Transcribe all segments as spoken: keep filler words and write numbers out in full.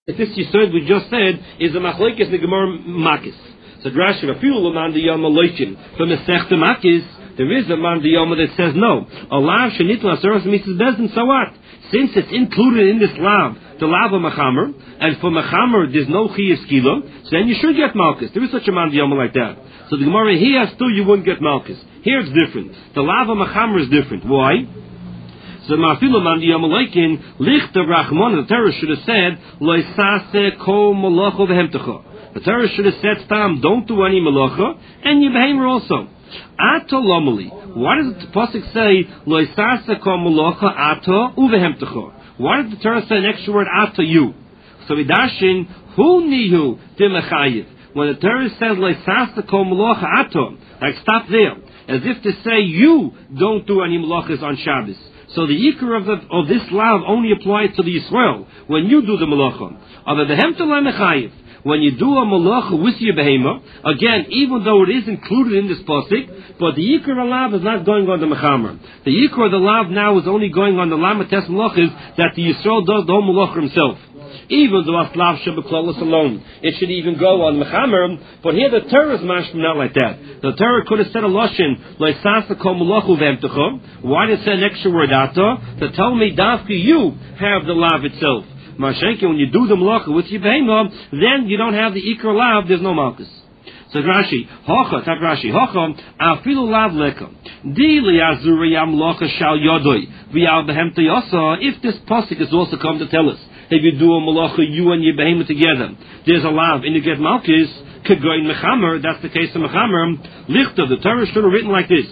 This Yisod we just said is a machlokes the Gemara Makis. So Rashi Rafiul Laman the Yom Aloichin from the Sechta Makis. There is a man the Yom that says no. A lav shenitla aseros misas bezdin. So what? Since it's included in this lav, the lav of machamer, and for machamer there's no chiyuv skila, so then you should get malchus. There is such a man the Yom like that. So the Gemara here still you wouldn't get malchus. Here it's different. The lav of machamer is different. Why? So Ma'afilu man the Yomalekin lichta Rachmon. The Torah should have said loisase kol malacha v'hemtecha. The Torah should have said stam don't do any malacha and you behemer also. Ato lomali. Why does the pasuk say loisase kol malacha ato uvehemtecha? Why did the Torah say an extra word ato you? So vidashin hu nihu dimechayiv. When the Torah says loisase kol malacha ato, like stop there, as if to say you don't do any malachas on Shabbos. So the ikar of, the, of this lav only applies to the Yisrael when you do the malacha. When you do a malacha with your behema, again, even though it is included in this pasuk, but the ikar of lav is not going on the mechamer. The ikar of the lav now is only going on the lamates malachas that the Yisrael does the whole malacha himself. Even though aslav shebeklalos alone, it should even go on mechamer. But here the Torah is mashma not like that. The Torah could have said a lashon loisasa kol malachu v'emtecha. Why did it say an extra word ata? To tell me dafka you have the lav itself. Mashenke, when you do the malacha with your behema, then you don't have the ikar lav. There's no malchus. So Rashi, hocha, tak Rashi, hocha, afilu lav leka. Di liazuriyam malacha shal yodoi v'yal behemta yasa. If this pasuk is also come to tell us, if you do a malacha, you and your behemoth together, there's a lav, and you get malchus, could go in mechamer, that's the case of mechamer, lichta, the Torah should have written like this.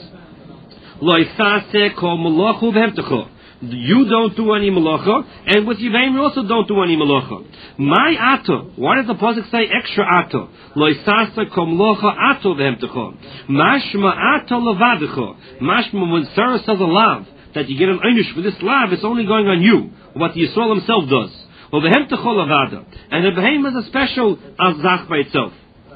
Loisase kol malachu v'hemtecha. You don't do any malacha, and with your behemoth also don't do any malacha. My ato, why does the pasuk say extra ato? Loisase kol malacha ato v'hemtecha. Mashma ato levadecha. Mashma, when Sarah says a lav, that you get an einish for this lav, it's only going on you, what the Yisrael himself does. And the behemoth is a special azach by itself.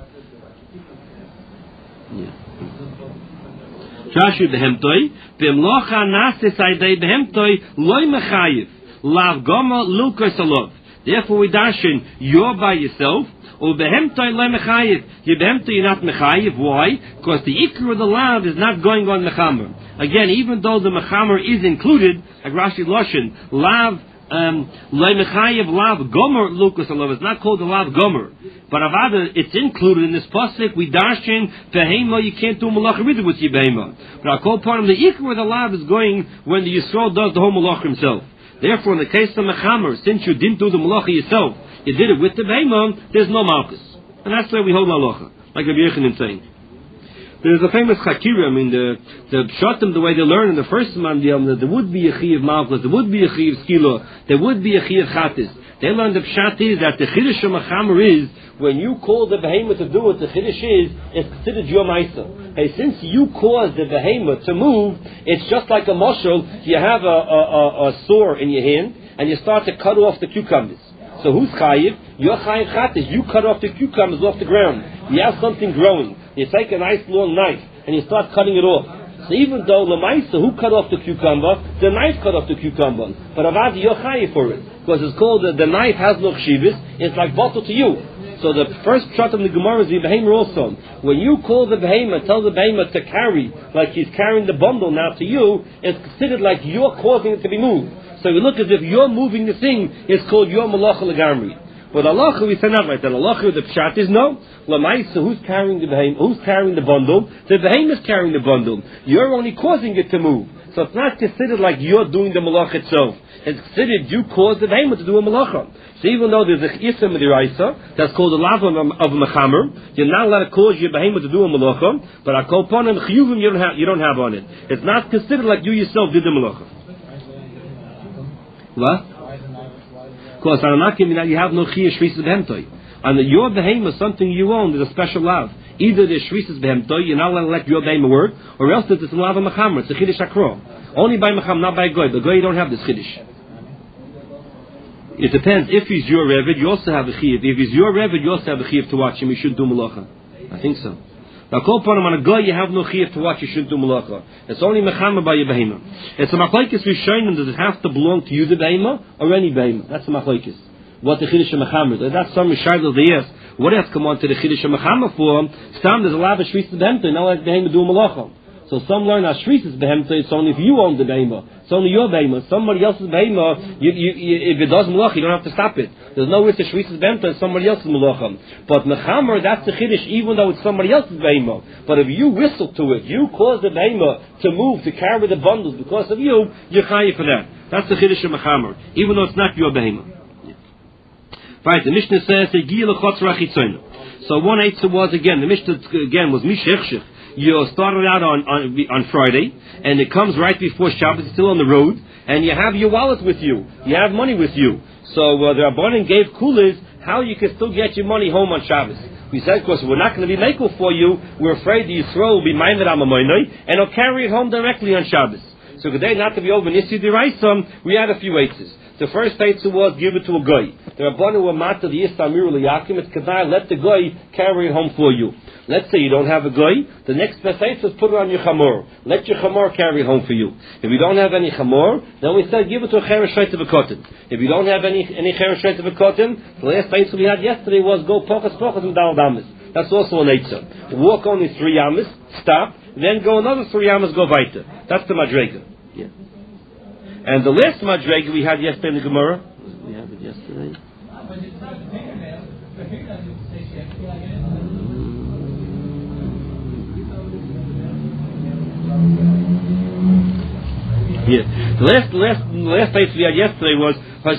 Rashi behemtoi b'mlocha nasis aydei behemtoi loy mechayiv lav goma lukos alov. Therefore we dashin you're by yourself. Or behemtoi loy mechayiv. Your behemtoi you're not mechayiv. Why? Because the ikar of the lav is not going on mechamer. Again, even though the mechamer is included, like Rashi loshin lav. Um, Leimechayev lav gomer lukas alav. It's not called the lav gomer, but avada it's included in this pasuk. We darshin behema. You can't do malacha with your behema. But I call part of the ikar where the lav is going when the Yisrael does the whole malacha himself. Therefore, in the case of mechamer, since you didn't do the malacha yourself, you did it with the behema. There's no malchus, and that's why we hold malacha, like Rabbi Yochanan is saying. There's a famous chakira. I mean, the the pshatim, the way they learn in the first mandiyam, that there would be a chi of malchus, there would be a chi of skila, there would be a chi of chatis. They learn the pshat is that the chiddush of mechamer is when you call the behemoth to do it. The chiddush is it's considered your ma'isa. Hey, since you caused the behemoth to move, it's just like a mushel. You have a, a, a, a saw in your hand and you start to cut off the cucumbers. So who's chayiv? You're chayiv chatis. You cut off the cucumbers off the ground. You have something growing. You take a nice long knife and you start cutting it off. So even though Lamaisa, who cut off the cucumber, the knife cut off the cucumber. But Avadi, you're chayiv for it. Because it's called, the, the knife has no chshivas, it's like bottle to you. So the first shot of the Gemara is the behemoth also. When you call the behemoth, tell the behemoth to carry, like he's carrying the bundle now to you, it's considered like you're causing it to be moved. So you look as if you're moving the thing, it's called your malacha legamri. But Allah, we say not like that. Allah, the pshat is no. Lamaisa, who's carrying the behemoth? Who's carrying the bundle? The behemoth is carrying the bundle. You're only causing it to move. So it's not considered like you're doing the malach itself. It's considered you caused the behemoth to do a malacha. So even though there's a isam d'iraisa that's called the lav of a mechamer, you're not allowed to cause your behemoth to do a malacha. But I call upon him chiyuvim you don't have you don't have on it. It's not considered like you yourself did the malacha. What? Because you have no chiyah shvisas behemtoi. And your behemoth is something you own. There's a special lav. Either there's shvisas behemtoi, you're not allowed to let your behemoth work, or else it's a lav of mechamer. It's a chiddush akro. Only by mechamer, not by goy. But goy, you don't have this chiddush. It depends. If he's your revid, you also have a chiyuv. If he's your revid, you also have a chiyuv to watch him. You should do malacha. I think so. Now, call upon him on a goy, you have no chiyuv to watch. You shouldn't do malacha. It's only mechamer by your behemoth. It's a machlokes rishonim. Does it have to belong to you, the behemoth, or any behemoth? That's a machlokes. what the Chiddush Mechamer is. That's some Rishayla they ask. What else come on to the Chiddush Mechamer for? Some there's a lot of Shvis Behemta, now let the Behemta do Malacha. So some learn as Shvis is Behemta, it's only if you own the Behemta. It's only your Behemta. Somebody else's Behemta, you, you, you, if it does Malacha, you don't have to stop it. There's no way to Shvis is Behemta, it's somebody else's Malacha. But Mechamer, that's the Chiddush, even though it's somebody else's Behemta. But if you whistle to it, you cause the Behemta to move, to carry the bundles because of you, you're chayiv for that. That's the Chiddush of Mechamer, even though it's not your Behemta. Right, the Mishnah says, so one eitzah was again, the Mishnah again was Mishechshech. You started out on, on on Friday, and it comes right before Shabbos, it's still on the road, and you have your wallet with you, you have money with you. So uh, the Rabbanan gave kulas how you can still get your money home on Shabbos. We said, of course, we're not going to be makel for you, we're afraid the Yisrael will be minded on Mamoinoi, and he'll carry it home directly on Shabbos. So today, not to be over Nissi Diraisam, we had a few eitzes. The first eitzah was give it to a guy. The Rabbanan were matter the Yistamir Liyakim, it's Kedai, let the guy carry it home for you. Let's say you don't have a guy, the next best eitzah is put it on your chamor. Let your chamor carry it home for you. If you don't have any chamor, then we said give it to a cheresh shayt of a cotton. If you don't have any any cheresh shayt of a cotton, the last eitzah we had yesterday was go pokas pokas and dal damas. That's also an eitzah. Walk only three yamas, stop, then go another three yamas, go weiter. That's the madrega. Yeah. And the last madrega we had yesterday in the Gemara, we had it yesterday. Yeah. The last, the last, the last place we had yesterday was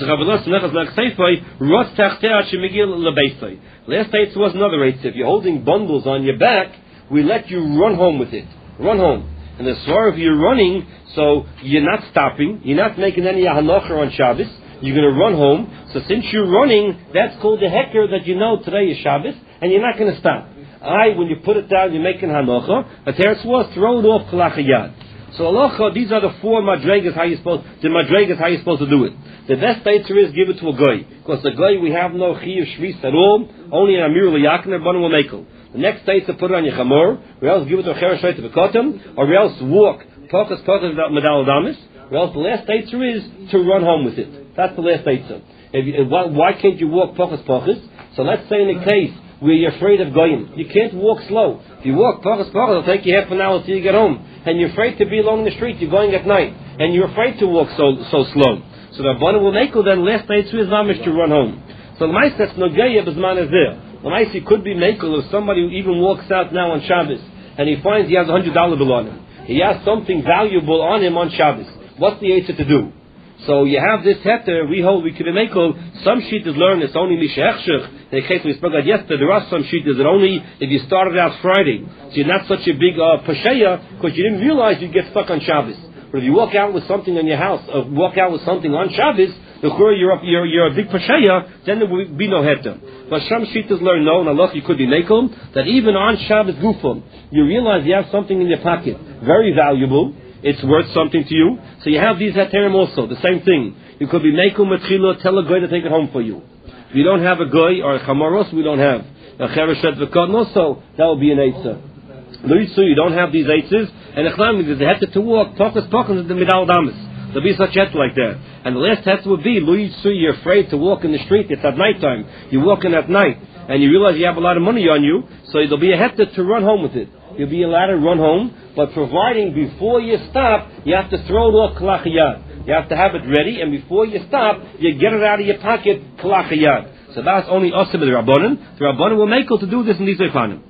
last place was another eight. If you're holding bundles on your back, we let you run home with it. Run home. And the swar of you're running, so you're not stopping, you're not making any hanocher on Shabbos, you're going to run home. So since you're running, that's called the heker that you know today is Shabbos, and you're not going to stop. I, when you put it down, you're making hanocha, but teretz was throw it off kalachayad. So halacha, these are the four madregas how you supposed the madregas how you're supposed to do it. The best answer is give it to a guy, because the guy we have no chiyuv shvis at all, only an amir liyakin or banu mekel. The next day to put it on your chamor, or else give it to a cheresh shayt of a cotton, or else walk pokas pokas medal damis, or else the last answer is to run home with it. That's the last answer. If you, why, why can't you walk pokas pokas? So let's say in a case where you're afraid of goyim, you can't walk slow. If you walk pokas pokas, it'll take you half an hour till you get home. And you're afraid to be along the street, you're going at night, and you're afraid to walk so so slow. So the Rabbanan will make then last night to his mamish to run home. So the mice that's no gaya b'zman is there. The mice he could be makel if somebody who even walks out now on Shabbos and he finds he has a hundred dollar bill on him. He has something valuable on him on Shabbos. What's the answer to do? So you have this heter, we hold we could be makel. Some sheet is learned it's only mishachshich. In the case we spoke about yesterday, there are some sheet is that only if you started out Friday. So you're not such a big uh, pasheya because you didn't realize you'd get stuck on Shabbos. But if you walk out with something in your house, or walk out with something on Shabbos, the you're up, you're you're a big pasheya, then there will be no heter. But some sheet is learned no, and Allah you could be makel that even on Shabbos gufam, you realize you have something in your pocket, very valuable. It's worth something to you. So you have these heterim also, the same thing. You could be mekel metchila, tell a guy to take it home for you. If you don't have a guy or a chamoros, we don't have a chereshet v'kadon also, that will be an eitzah. Luitzu, you don't have these eitzahs, and the chlam is the heter to walk, pokas pokas the midal damas. There'll be such heter like that. And the last heter would be, Luitzu, you're afraid to walk in the street, it's at night time. You're walking at night, and you realize you have a lot of money on you, so there'll be a heter to run home with it. You'll be allowed to run home, but providing before you stop, you have to throw it off kalachiyad. You have to have it ready, and before you stop, you get it out of your pocket kalachiyad. So that's only us with the Rabbanan. The Rabbanan will make to do this in these Eifanim.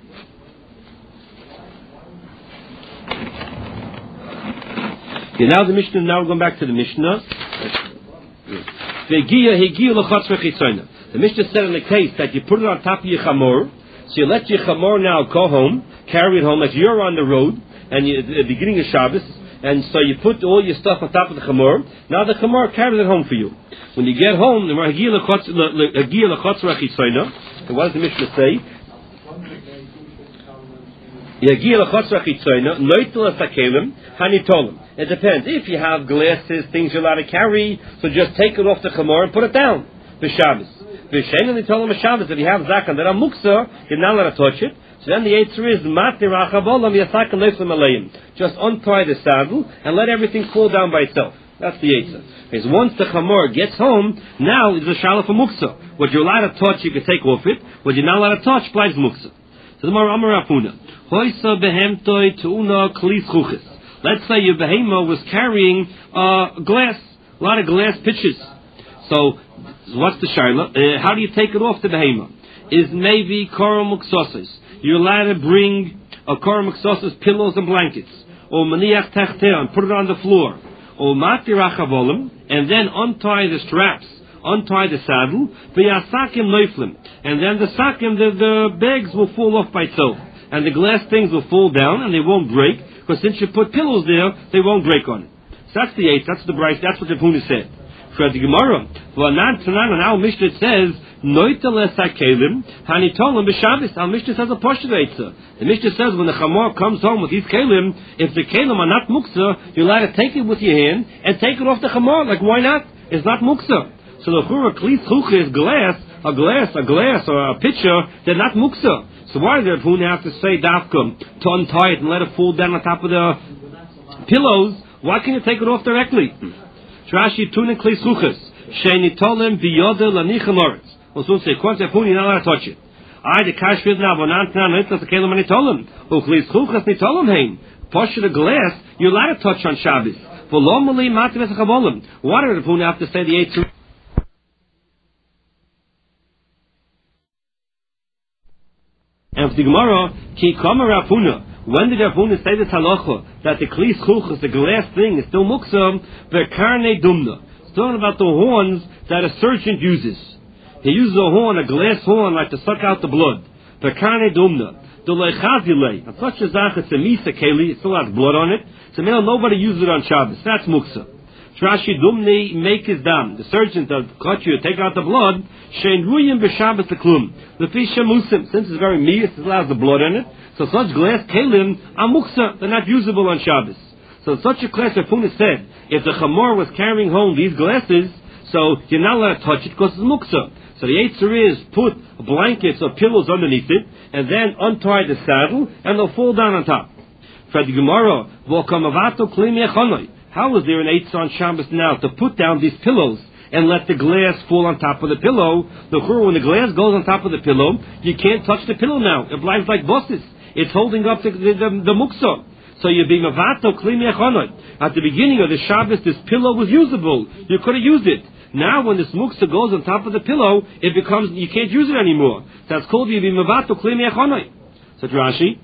Okay, now the Mishnah, now we're going back to the Mishnah. The Mishnah said in the case that you put it on top of your chamor, so you let your chamor now go home, carry it home, like you're on the road, and you, at the beginning of Shabbos, and so you put all your stuff on top of the chamor, now the chamor carries it home for you. When you get home, what does the Mishnah say? It depends. If you have glasses, things you're allowed to carry, so just take it off the chamor and put it down for Shabbos. If you have zakan that are muksa, you're not allowed to touch it. So then the answer is just untie the saddle and let everything fall down by itself. That's the Eitzah. Because once the Chamor gets home, now it's a Shalaf of Muksa. What you're allowed to touch, you can take off it. What you're not allowed to touch, bleibt Muksa. So the Mar Amar Afuna. Hoysa behemtoi tuuna klis chuchis. Let's say your behema was carrying uh, glass, a lot of glass pitchers. So, what's the Shaila? Uh, how do you take it off the behema? Is maybe Korah Muksosas. You're allowed to bring a Korah Muksosas pillows and blankets. Or Maniach Techteh, and put it on the floor. Or Matirachavolim, and then untie the straps, untie the saddle, V'yasakim Neuflim. And then the sakim, the, the bags will fall off by itself. And the glass things will fall down and they won't break, because since you put pillows there, they won't break on it. So that's the eight, that's the bright, that's what the Puna said. For the Gemara, V'anan Tanan, and our Mishnah says, Noiteles HaKelim, Hanitolim B'Shabbos. Our Mishnah says a Poshta Eitzah. The Mishnah says when the Chamor comes home with these Kelim, if the Kelim are not Muksa, you're allowed to take it with your hand and take it off the Chamor. Like, why not? It's not Muksa. So the Chura Klis Chucha is glass, a glass, a glass, or a pitcher, they're not Muksa. So why does the Puna have to say Dafkum to untie it and let it fall down on top of the pillows? Why can't you take it off directly? Trashi Tuna Klis Chuchas, Sheinitolim B'Yodel Lanichel Oretz. Well, so say, once the Puna, you're not allowed to touch it. I the cash with now, Bonan Tanan, Nitzlas the Kelim and Nitolim. Oh, Klis Chuchas Nitolim Hein. Push the glass, you're allowed to touch on Shabbos. For Lomali Matives Chavolim. Why did the Puna have to say the eight? And for the Gemara, Ki Kama Rapuna, when did Rapuna say the Halacha that the Klis Chuchas, the glass thing, is still Muksam, Verkarne Dumna? It's talking about the horns that a surgeon uses. He uses a horn, a glass horn, like to suck out the blood. Verkarne Dumna. The Leichazile, and such as that, it's a Misa Keli, it still has blood on it. So now nobody uses it on Shabbos. That's Muksa. Trashi Dumni make his dam. The surgeon to cut you, take out the blood. Shein Ruyim b'Shabbos Teklum. The Fisha Musim, since it's very meat, it allows the blood in it. So such glass kelim are muksa. They're not usable on Shabbos. So such a class, Rapuna said, if the Chamor was carrying home these glasses, so you're not allowed to touch it because it's muksa. So the Eitzer is put blankets or pillows underneath it, and then untie the saddle, and they'll fall down on top. For the Gemara, V'okamavato klim yechonoi. How is there an Eitzer on Shabbos now to put down these pillows and let the glass fall on top of the pillow? The chur, when the glass goes on top of the pillow, you can't touch the pillow now. It lies like bosses. It's holding up the the, the, the muksa. So you're being mavato klim yechonoi. At the beginning of the Shabbos, this pillow was usable. You could have used it. Now, when this muksa goes on top of the pillow, it becomes, you can't use it anymore. That's called you being mavato klim yechonoi. So Rashi,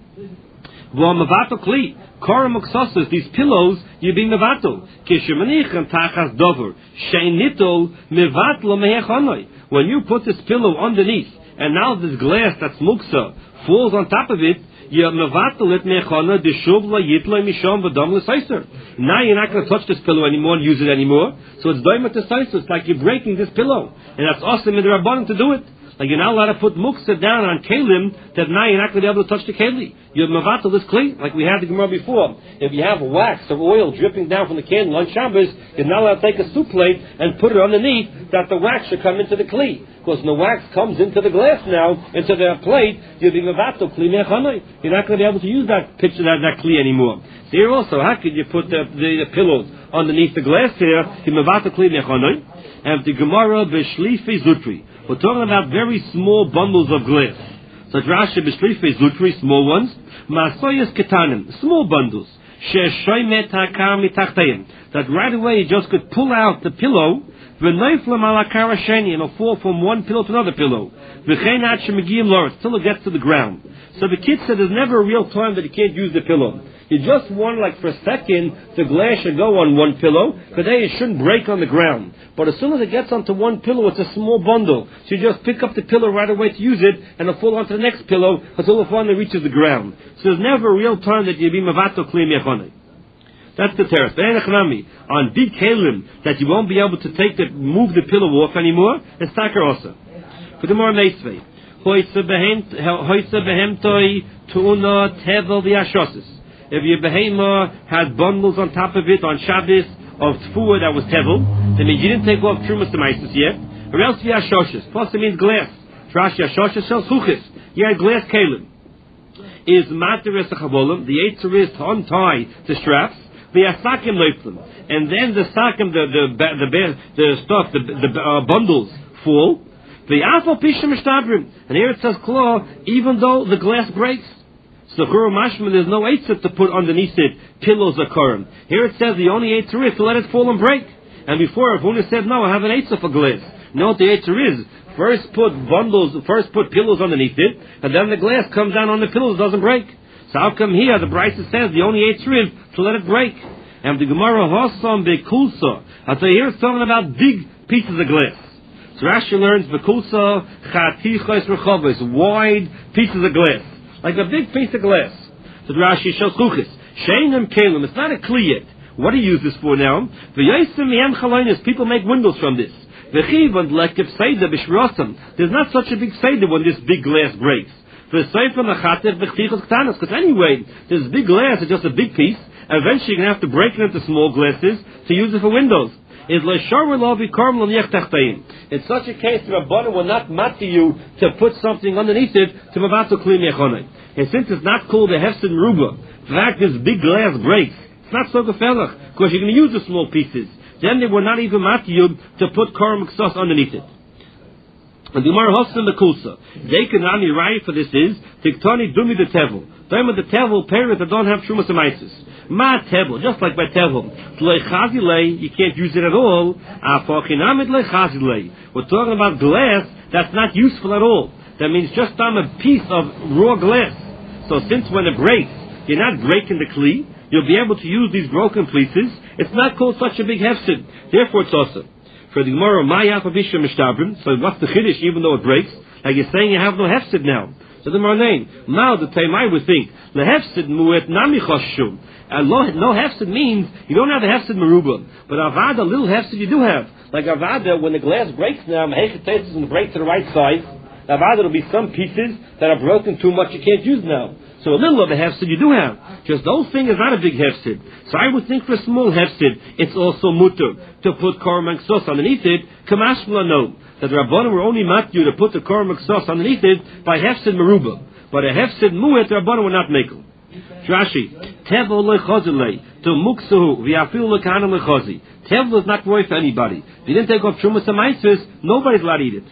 v'o mavato kli. Korah Muksosas, these pillows, you being mevatel. Kishemanich tachas dover. Sheinitol mevatlo mehechonoi. When you put this pillow underneath, and now this glass that's muksa falls on top of it, you mevatel it mehechonoi deshuv la yitlo mishom v'dom l'seiser. Now you're not going to touch this pillow anymore and use it anymore. So it's doimet to seiser. It's like you're breaking this pillow, and that's awesome in the Rabbanan to do it. Like you're not allowed to put muksa down on kelim, that now you're not going to be able to touch the keli. You're mavatal this kli, like we had the Gemara before. If you have wax or oil dripping down from the candle on Shabbos, you're not allowed to take a soup plate and put it underneath that the wax should come into the kli. Because when the wax comes into the glass now, into the plate, you'll be mavatal kli mechanoi. You're not going to be able to use that picture, that, that kli anymore. So here also, how could you put the, the, the pillows underneath the glass here? You're mavatal kli mechanoi. And the Gemara b'shlifi zutri. We're talking about very small bundles of glass. So Rashi b'shlifi zutri, small ones. Masoyas ketanim, small bundles. She'shoymet hakar mitachteim. That right away you just could pull out the pillow. V'noiflam ala kara sheni, and it'll fall from one pillow to another pillow. V'chein ad shemegiyim loretz, till it gets to the ground. So the kid said there's never a real time that you can't use the pillow. You just want, like, for a second, the glass should go on one pillow, but then it shouldn't break on the ground. But as soon as it gets onto one pillow, it's a small bundle. So you just pick up the pillow right away to use it, and it'll fall onto the next pillow until it finally reaches the ground. So there's never a real time that you be mavato kli mechonoi. That's the teres. On big kalim, that you won't be able to take the, move the pillow off anymore, it's takar also. For the more meisvei. Hoysa behemtoi tu'una tevel v'yashoses. If your behema had bundles on top of it on Shabbos of tfuah that was tevel, that means you didn't take off trumas to meisus yet. Or else v'yashoshes. Plus it means glass. Trash yashoshes sells chuchis. You had glass kalim. Is materes chavolim. The eitzur is to untie the straps. the asakim leiflim, and then the sakim, the the the the, the stuff, the the uh, bundles fall. The afal pishim mishtabrim, and here it says claw, even though the glass breaks. So churu mashma, there's no eitzah to put underneath it pillows or korim. Here it says the only eitzah is to let it fall and break. And before, if Huna said no, I have an eitzah for glass. You know what the eitzah is? First put bundles, first put pillows underneath it, and then the glass comes down on the pillows, doesn't break. So how come here the Brisa says the only eitzah is to let it break? And the Gemara Hossam bekulsa. I say here it's talking about big pieces of glass. So Rashi learns bekulsa chatichos rechavos, wide pieces of glass, like a big piece of glass. So Rashi shows chuchis sheinim kelim. It's not a kli yet. What do you use this for now? V'yosim yem chalonis. People make windows from this. V'chiv and lekif seida b'shrosim. There's not such a big seida when this big glass breaks. Because anyway, this big glass is just a big piece. Eventually, you're going to have to break it into small glasses to use it for windows. In such a case, the Rabbanan will not matter you to put something underneath it to mavato kli mechonai. And since it's not called a hefsid meruba, the fact this big glass breaks, it's not so gefellach because you're going to use the small pieces. Then they will not even matter you to put korim ksos underneath it. And the Gemara Hosam the Kulsa. They can only write for this is Tiktoni Dumi the Tevel. Time of the Tevel parents that don't have Shumas and Isis. Ma Tevel, just like by Tevel. You can't use it at all. We're talking about glass that's not useful at all. That means just on a piece of raw glass. So since when it breaks, you're not breaking the kli, you'll be able to use these broken pieces. It's not called such a big hefsid. Therefore it's awesome. For the Gemara, Maya Pavisha Mishtabrim. So what's the chiddush? Even though it breaks, like you're saying, you have no hefsid now. So the Marnain, now the time I would think the hefsid muet nami choshum. No hefsid means you don't have a hefsid meruba, but avada little hefsid you do have. Like avada, when the glass breaks now, mahechet is going to break to the right size. Avada will be some pieces that are broken too much you can't use now. So a little of a hefsid you do have. Just the whole thing is not a big hefsid. So I would think for a small hefsid, it's also mutter to put korban ksos underneath it. Kamashmla no, that the Rabbanan were only matyu to put the korban ksos underneath it by hefsid meruba. But a hefsid muet, the Rabbanan will not make it. Rashi, tevel lechozilei to muksuhu v'afil lekana lechozi. Tevel is not worth for anybody. If you didn't take off shumas and maisis, nobody's allowed to eat it.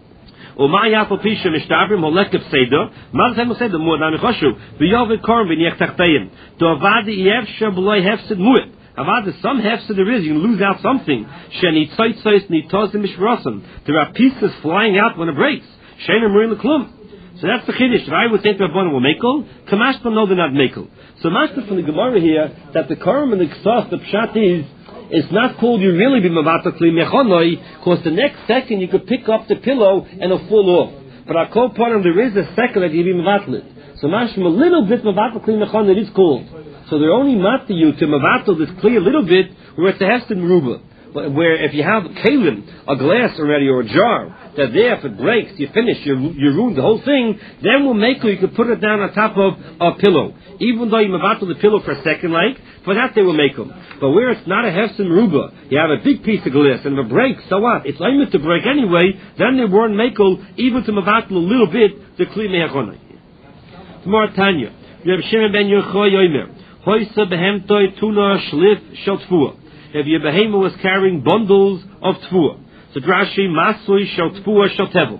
Umay apel pisha mishtabrim holekep seder. Mazhem seder more than choshu. V'yovet korban v'niech tachtayim. To avadi yevsha b'loy hefsid muet. Avadi some hefsid there is, you can lose out something. Sheni tzaitzais nitozim mishrosim. There are pieces flying out when it breaks. Shenim ruin leklum. So that's the chiddush. I would think Rabbanan will makel. Kamashpa no, they're not makel. So mashpa from the Gemara here that the korban and the ksas, the pshat is, it's not called you really be mavato kli mechonoi, because the next second you could pick up the pillow and it'll fall off. But I call part of there is a second that you be mavato. So mashma a little bit mavato kli mechonoi it is called. So they're only matter you to mavato this kli a little bit where it's a hefted meruba. Where if you have kalim, a glass already or a jar, that there if it breaks, you finish, you, you ruin the whole thing, then we'll make it, you can put it down on top of a pillow. Even though you mavato the pillow for a second like, for that they will make them. But where it's not a hefsin meruba, you have a big piece of glass and if it breaks, so what? It's aimed to break anyway, then they weren't makel, even to mavato a little bit, the kli mehachonai. Tomorrow Tanya, Reb Shimon ben Yochai Yomer, Hoysa behemtoi tuna shlif shel tfuah. If your behemoth was carrying bundles of tfuah. So Drashi masui shel tfuah shel tevel.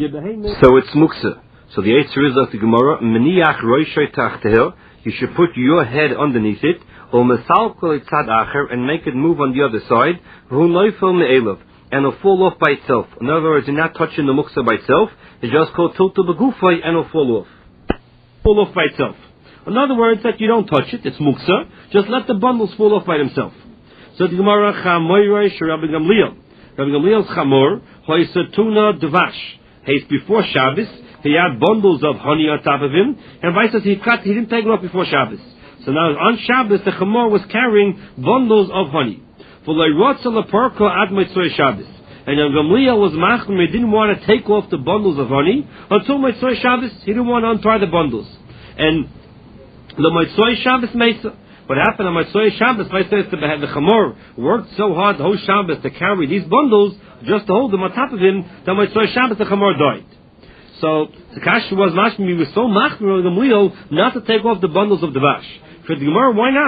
So it's muksa. So the answer is of the Gemara, Meniach roishay tachtehel, you should put your head underneath it, or mesalkol etzad acher, and make it move on the other side, v'hu noifel me'elav, and it'll fall off by itself. In other words, you're not touching the muksa by itself, it's just called tiltu begufay, and it'll fall off. Fall off by itself. In other words, that you don't touch it, it's muksa, just let the bundles fall off by themselves. So the Gemara, Chamoyrei Rabbi Gamliel. Rabbi Gamliel's Chamor, Hoysatuna Dvash. He's before Shabbos, he had bundles of honey on top of him, and vice versa, he cut, he didn't take it off before Shabbos. So now on Shabbos, the Chamor was carrying bundles of honey. For Leirotza Leporko Ad Motzei Shabbos. And Rabbi Gamliel was machmir, he didn't want to take off the bundles of honey until Motzei Shabbos, he didn't want to untie the bundles. And the Motzei Shabbos Mesa. What happened on Motzei Shabbos, the Chamor worked so hard the whole Shabbos to carry these bundles, just to hold them on top of him, that Motzei Shabbos the Chamor died. So the Kasha was mashmi, he was so machmir of the Gamliel not to take off the bundles of the Vash. For the Gemara, why not?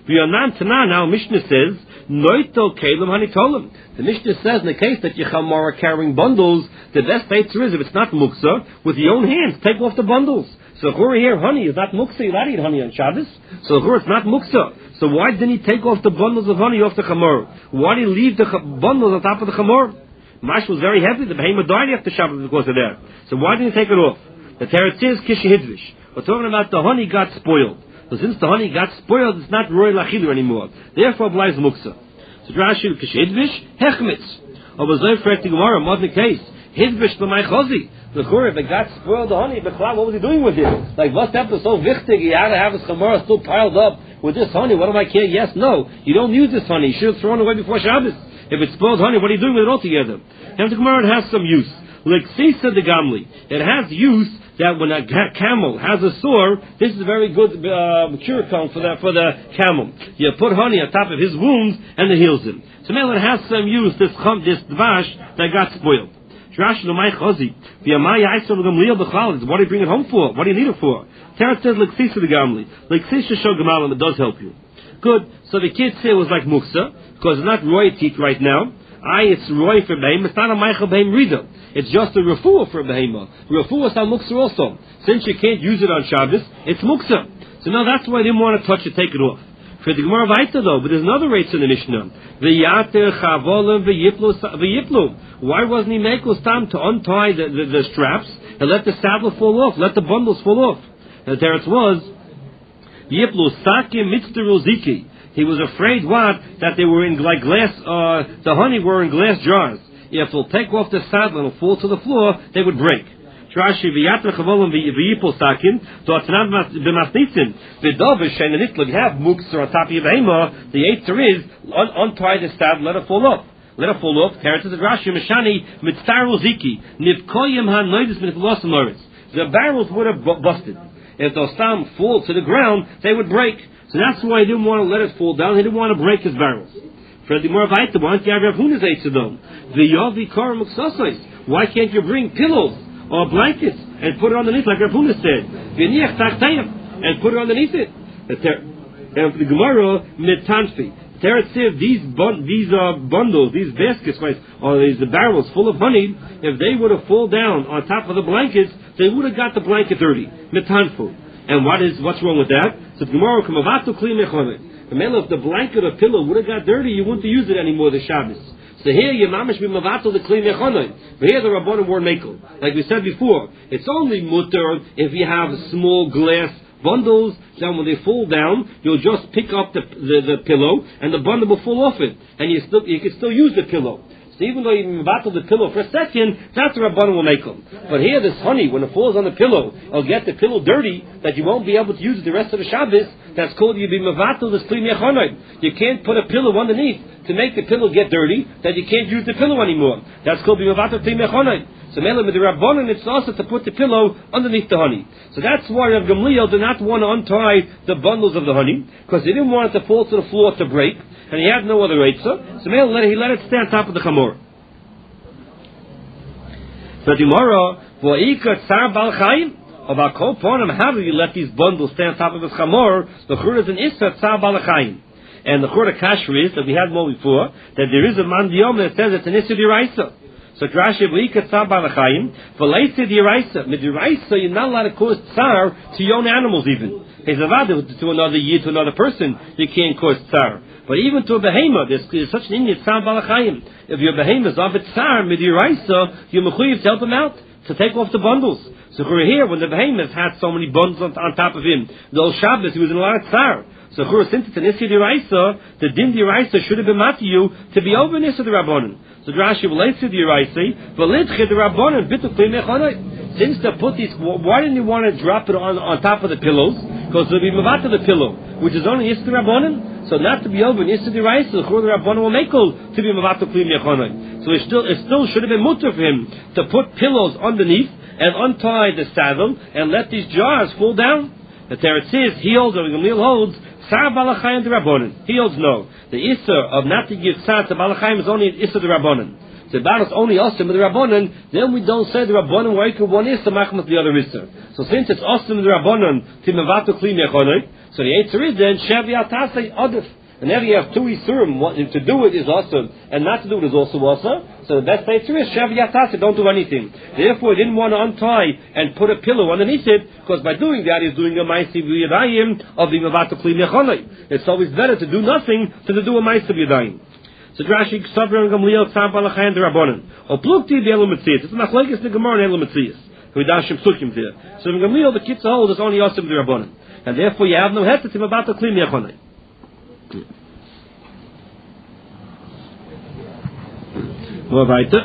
V'yonan Tanan, now Mishnah says, Noito Kalim Hanitolim. The Mishnah says in the case that Yecham are carrying bundles, the best answer is if it's not muksa, with your own hands, take off the bundles. So Chura here, honey is not muksa, you're allowed to eat honey on Shabbos. So Chura, it's not muksa. So why didn't he take off the bundles of honey off the chamor? Why did he leave the ch- bundles on top of the chamor? Mash was very heavy, the behemoth died after Shabbos because of that. So why didn't he take it off? The Teretz says Kishi Hidvish. We're talking about the honey got spoiled. So since the honey got spoiled, it's not roy lachilu anymore. Therefore, applies muksa. So Rashi Kishi Hidvish, hechmitz. Over Zoy Frek Gemara, modern case, Hidvish l'may chozi. The Chur, if it got spoiled the honey, but what was he doing with it? Like, what's that was so wichtig? He had to have his chamor still piled up with this honey. What do I care? Yes, no. You don't use this honey. You should have thrown it away before Shabbos. If it's spoiled honey, what are you doing with it altogether? And the Gemara, it has some use. Like Sisa de Gamli, it has use that when a camel has a sore, this is a very good uh, cure cone for the, for the camel. You put honey on top of his wounds and it heals him. So now it has some use, this chum, this dvash that got spoiled. What do you bring it home for? What do you need it for? Teretz says like Sisa de Gamli. Like Sisa show Gemalim, it does help you. Good. So the kid said it was like muksa, because it's not roy teeth right now. I, it's roy for behem. It's not a meichel behem reader. It's just a refuah for behema. Refuah is on muksa also. Since you can't use it on Shabbos, it's muksa. So now that's why I didn't want to touch it, take it off. For the Gemara Vaita though, but there's another rates in the Mishnah. V'yater chavolim v'yiplu. Why wasn't he making time to untie the, the, the straps and let the saddle fall off, let the bundles fall off? And there it was. Yiplu sakim mitzteru ziki. He was afraid what? That they were in like glass, uh, the honey were in glass jars. If they'll take off the saddle and it'll fall to the floor, they would break. Rashi v'yatra chavolim v'yipol sakin to atnan b'masnitzin v'dovish and it look have muksa on top of your behema. The answer is un- untie the saddle, let it fall off. Let it fall off. Teretz says Rashi Mishani mitztaru ziki nivkoyim hanoidus mitlosim loris. The barrels would have bu- busted. If those stam fall to the ground, they would break. So that's why he didn't want to let it fall down. He didn't want to break his barrels. For the more vaita, why can't you have Rav Huna's eitzadon? V'yovi kar muksasais. Why can't you bring pillows or blankets and put it underneath, like Rav Huna said? V'niach tachtayim and put it underneath it. And the Gemara mitanfi. Teretz says these bun- these uh, bundles, these baskets, or these the barrels full of honey, if they would have fall down on top of the blankets, they would have got the blanket dirty. Mitanfu. And what is what's wrong with that? So the Gemara kamavatu kli mechoneh. The man, if the blanket or pillow would have got dirty, you wouldn't use it anymore the Shabbos. So here you mamish be mavato the kli mechoneh. But here the rabbanim were mekel. Like we said before, it's only mutter if you have small glass bundles. Then when they fall down, you'll just pick up the, the, the pillow and the bundle will fall off it, and you still you can still use the pillow. So even though you battle the pillow for a second, that's the rabbanim will make them. But here, this honey, when it falls on the pillow, it'll get the pillow dirty that you won't be able to use it the rest of the Shabbos. That's called you be mevatel the kli mechoneh. You can't put a pillow underneath to make the pillow get dirty that you can't use the pillow anymore. That's called be mevatel kli mechoneh. So Mela with the Rabbanan, it's also to put the pillow underneath the honey. So that's why Rav Gamliel did not want to untie the bundles of the honey, because he didn't want it to fall to the floor to break, and he had no other eitzah. So Mela let he let it stay on top of the chamor. So tomorrow, for Ika Tsar Bal Chaim, about Kol Ponim, how do you let these bundles stay on top of his chamor? The Chur is an Issa Tsar Bal Chaim. And the Chur of Kasher is, that we had more before, that there is a mandiyom that says it's an Issa D'Iraisa. So Rashi v'ika tzar balachayim v'leitzi d'iraisa. Midiraisa, you're not allowed to cause tzar to your own animals even. Hezavada to another yid, to another person, you can't cause tzar. But even to a behema, there's, there's such an Indian tzar balachayim. If your behema is of a tzar midiraisa, you're mechuyev to help him out to take off the bundles. So we're here when the behemoth had so many bundles on, on top of him. The old Shabbos, he was in a lot of tzar. So since it's an Issa D'Iraisa, the Din D'Iraisa should have been matiyu to be over an Issa D'Rabbanan. So Rashi relates to D'Iraisa, v'litche D'Rabbanan bitu kli mechoneh. Since they put these, why didn't you want to drop it on, on top of the pillows? Because it'll be mavata the pillow, which is only Issa D'Rabbanan. So not to be over an Issa D'Iraisa, the Chur D'Rabbanan will make to be mavata kli mechoneh. So it still, it still should have been mutter for him to put pillows underneath and untie the saddle and let these jars fall down. The Teretz says, he holds, or Gamliel holds, Tzar Balachayim D'Rabbanan. He holds no. The Issa of not to give Tzar to Balachayim is only Issa D'Rabbanan. The battle is only Issa with the Rabbanan, then we don't say the Rabbanan where you can one Issa, Machmas the other Issa. So since it's awesome in the Rabbanon to Mevatu Kli Mechonoi, so the answer is then Shevi Atasei Adif. Whenever you have two Isurim, what to do it is awesome, and not to do it is also awesome. So the best answer is Shevi Atasei, don't do anything. Therefore, he didn't want to untie and put a pillow underneath it, because by doing that, he's doing a Ma'aseh B'Yadayim of the Mevatu Kli Mechonoi. It's always better to do nothing than to do a Ma'aseh B'Yadayim. So Rashi Ksavra and Gamliel Tzam Balachai and the Rabbanon. O Plukti B'Elu Metzias. It's Machlekes the Gemara and Elu Metzias. We dash him Psukim there. So in Gamliel the Kitzah hold is only Yosef the Rabbanon, and therefore you have no heter to Mevatu Kli Mechonoi. More weiter.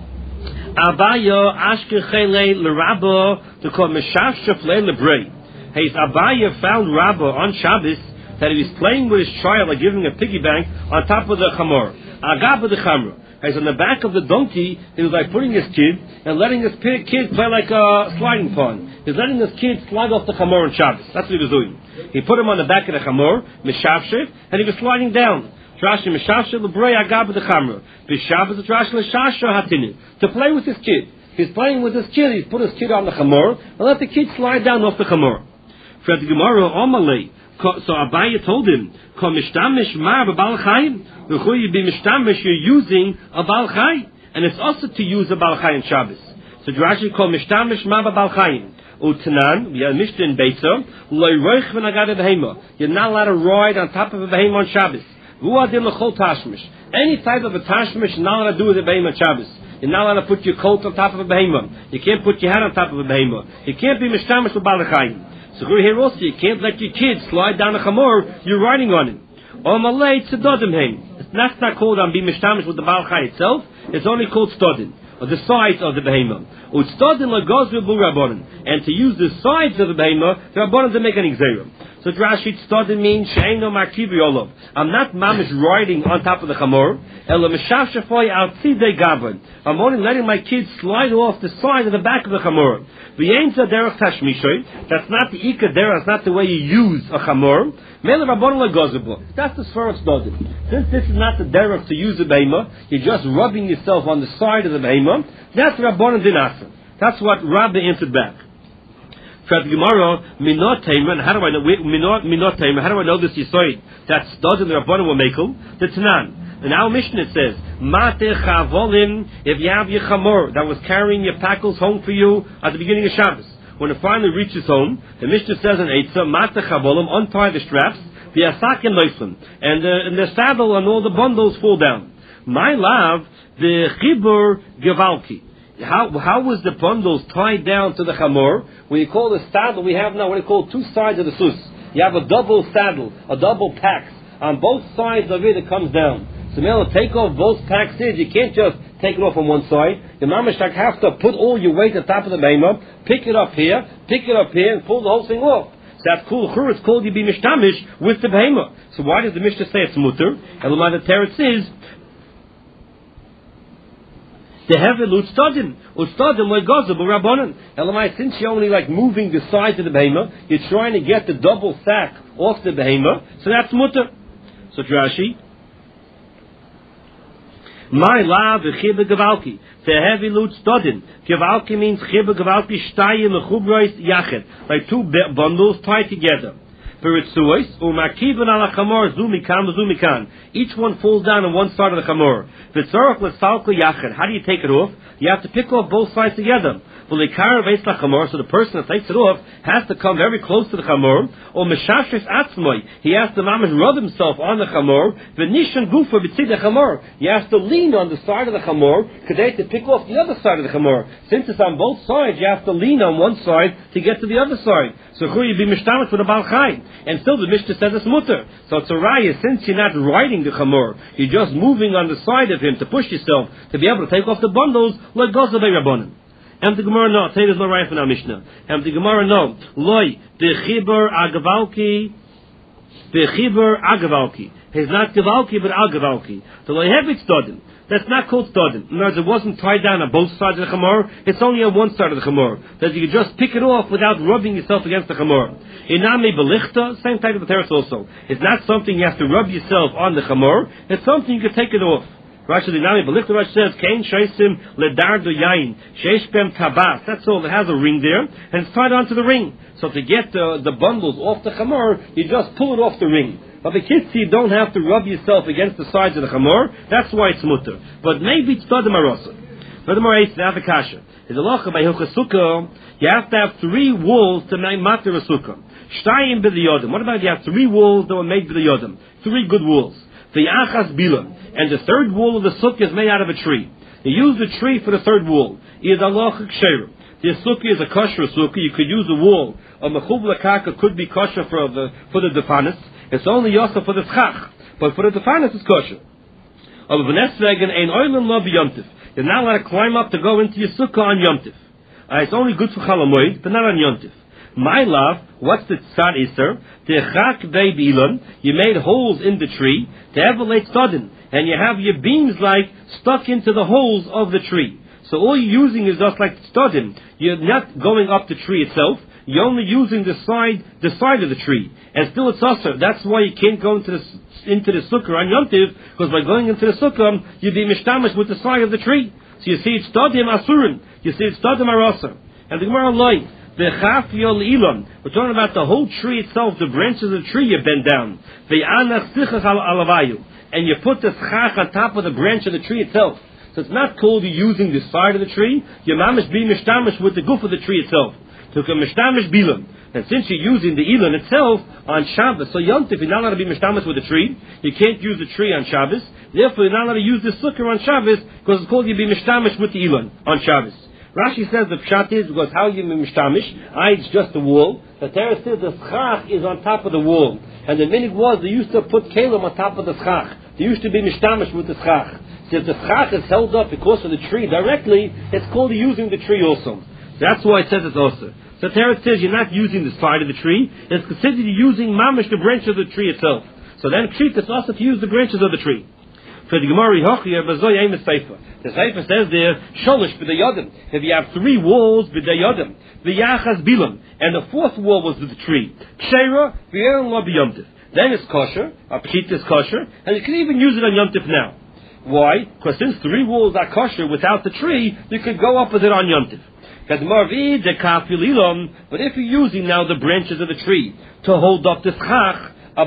Abayo Ashke Chele LeRabbo to call Meshav Shafle LeBrei. Hey, Abayo found Rabbo on Shabbos that he was playing with his child, like giving a piggy bank on top of the chamor. Agab of the chamor. He's on the back of the donkey. He was like putting his kid and letting his kid play like a sliding pond. He's letting his kid slide off the chamor on Shabbos. That's what he was doing. He put him on the back of the chamor, mishavshev, and he was sliding down. Rashi mishavshev lebrei agab of the chamor. B'Shabbos it's Rashi l'shasha hatinin, to play with his kid. He's playing with his kid. He's put his kid on the chamor and let the kid slide down off the chamor. Fred Gemara Omalei. So Abaye told him, "Ko mishtamish mar b'bal chayim, v'chu you be mishtamish, you're using a bal chayim, and it's also to use a bal chayim Shabbos." So Rashi called mishtamish mar b'bal chayim. Utanan, we have Mishnah in Beitza, loy roich v'nagad behema. You're not allowed to ride on top of a behema on Shabbos. V'uadin l'chol tashmish. Any type of a tashmish you're not allowed to do with a behema Shabbos. You're not allowed to put your coat on top of a behema. You can't put your hat on top of a behema. You can't be mishtamish with bal chayim. So here also, you can't let your kids slide down a chamor, you're riding on him. Or malay tzedodim heim. That's not called on b'mishtamish with the Baal Chai itself, it's only called stodin, or the sides of the behemoth. Ustodin lagos v'bu rabbanon. And to use the sides of the behemoth, the rabbanon don't make any gzerim. So Rashi stodin means she'eino markivi olav. I'm not mamish riding on top of the chamor, ela mishav shafoy al tzidei gavon. I'm only letting my kids slide off the side of the back of the chamor. V'yeinza derech tashmishoy. That's not the ika derech. That's not the way you use a chamor. Mele rabbanon lagozebo. That's the first stodin. Since this is not the derech to use the behemoth, you're just rubbing yourself on the side of the behemoth. That's rabbanon dinasa. That's what Rabbi answered back. Fred Gemara, minot teimer, how do I know, minot, minot teimer, how do I know this yisoid? That studs in the Rabbanon will make them. The Tanan. In our Mishnah it says, Mate chavolim, if you have your chamor that was carrying your packles home for you at the beginning of Shabbos. When it finally reaches home, the Mishnah says in Eitzah, Mate chavolim, untie the straps, the asak and loisim, and the, and the saddle and all the bundles fall down. My love, the chibur gevalki. How how was the bundles tied down to the chamor? When you call the saddle, we have now what we call two sides of the sus. You have a double saddle, a double pack. On both sides of it, it comes down. So now to take off both packs is, you can't just take it off on one side. The mamashak have to put all your weight on top of the behemoth, pick it up here, pick it up here, and pull the whole thing off. So that's cool. Chur, it's called you be mishtamish with the behemoth. So why does the Mishnah say it's mutter? And the teretz is, the hevel utstadim, utstadim like gozabu rabbanon. Elamai, since you're only like moving the sides of the behemoth, you're trying to get the double sack off the behemoth, so that's mutter. So Rashi, my la v'chiba gavalki, the hevel utstadim. Gavalki means chiba gavalki shtayim mechubrois yached, like two bundles tied together. Each one falls down on one side of the chamor. How do you take it off? You have to pick off both sides together. So the person that takes it off has to come very close to the chamor, or he has to rub himself on the chamor. He has to lean on the side of the chamor to pick off the other side of the chamor. Since it's on both sides, you have to lean on one side to get to the other side. So you be mishtamet with a bal chai, and still the Mishnah says it's mutter. So it's a raya, since you're not riding the chamor, you're just moving on the side of him to push yourself to be able to take off the bundles like gozav rabbanon. And the Gemara no, say there's no right in our Mishnah. And the Gemara no, loy the chibur agavalki, the chibur agavalki. He's not gavalki but agavalki. The loy hebit stodin. That's not called stodin. In other words, it wasn't tied down on both sides of the chamor. It's only on one side of the chamor. That you can just pick it off without rubbing yourself against the chamor. Inami belichta, same type of teretz also. It's not something you have to rub yourself on the chamor. It's something you can take it off. Rashi Dinami, but Lichter Rashi says, Kain Shaisim Ledardo Yain, Sheshpem Tabas. That's all. It has a ring there, and it's tied onto the ring. So to get the, the bundles off the chamor, you just pull it off the ring. But the kids, you don't have to rub yourself against the sides of the chamor. That's why it's mutter. But maybe it's Tadim Arosa. Furthermore, it's the Avakasha. Is a locha by Hilchas Sukkah. You have to have three walls to make matter a sukkah. Shtayim b'the What about if you have three walls that were made by the yodam? Three good walls. The achas bilam. And the third wall of the sukkah is made out of a tree. You use the tree for the third wall. Is alocha ksherim. The sukkah is a kosher sukkah. You could use the wall. A mechub lakaka could be kosher for the for the defanis. It's only yosef for the schach. But for the defanis it's kosher. Of v'nesvegen ein oilam lo b'yomtiv. You're not allowed to climb up to go into your sukkah on yomtiv. Uh, it's only good for chalamoid, but not on yomtiv. My love, what's the tzad iser? The chak baby ilon. You made holes in the tree. The evelate stodin. And you have your beams like stuck into the holes of the tree. So all you're using is just like stodin. You're not going up the tree itself. You're only using the side, the side of the tree. And still it's also. That's why you can't go into the, into the sukkah on yomtiv, because by going into the sukkah, you'd be mishtamish with the side of the tree. So you see it's stodim asurin. You see it's stodim arasa. And the Gemara loy, the chaf yol ilon. We're talking about the whole tree itself, the branches of the tree you bend down. The anach sichach alavayu. And you put the schach on top of the branch of the tree itself. So it's not called you using the side of the tree. You're mamish be mishtamish with the goof of the tree itself. So a mishtamish bilam. And since you're using the ilon itself on Shabbos, so yontif, you're not allowed to be mishtamish with the tree. You can't use the tree on Shabbos. Therefore, you're not allowed to use the sukkah on Shabbos, because it's called you be mishtamish with the ilon on Shabbos. Rashi says the pshat is because how you be mishtamish? I, it's just the wall. The Torah says the schach is on top of the wall. And the minute was they used to put kalim on top of the schach. They used to be mishtamish with the schach. So if the schach is held up because of the tree directly, it's called using the tree also. That's why it says it's also. So Torah says you're not using the side of the tree. It's considered using mamish the branch of the tree itself. So then treat it's also to use the branches of the tree. For the Gemara Hochia, Bazoy Emes Seifa. The Seifa says there, Sholish b'dayodim. If you have three walls b'dayodim, v'yachas bilam, and the fourth wall was with the tree, Kshera v'yeron lo b'yomtiv. Then it's kosher, a pshit is kosher, and you can even use it on yomtiv now. Why? Because since three walls are kosher without the tree, you could go up with it on yomtiv. But if you're using now the branches of the tree to hold up the schach, how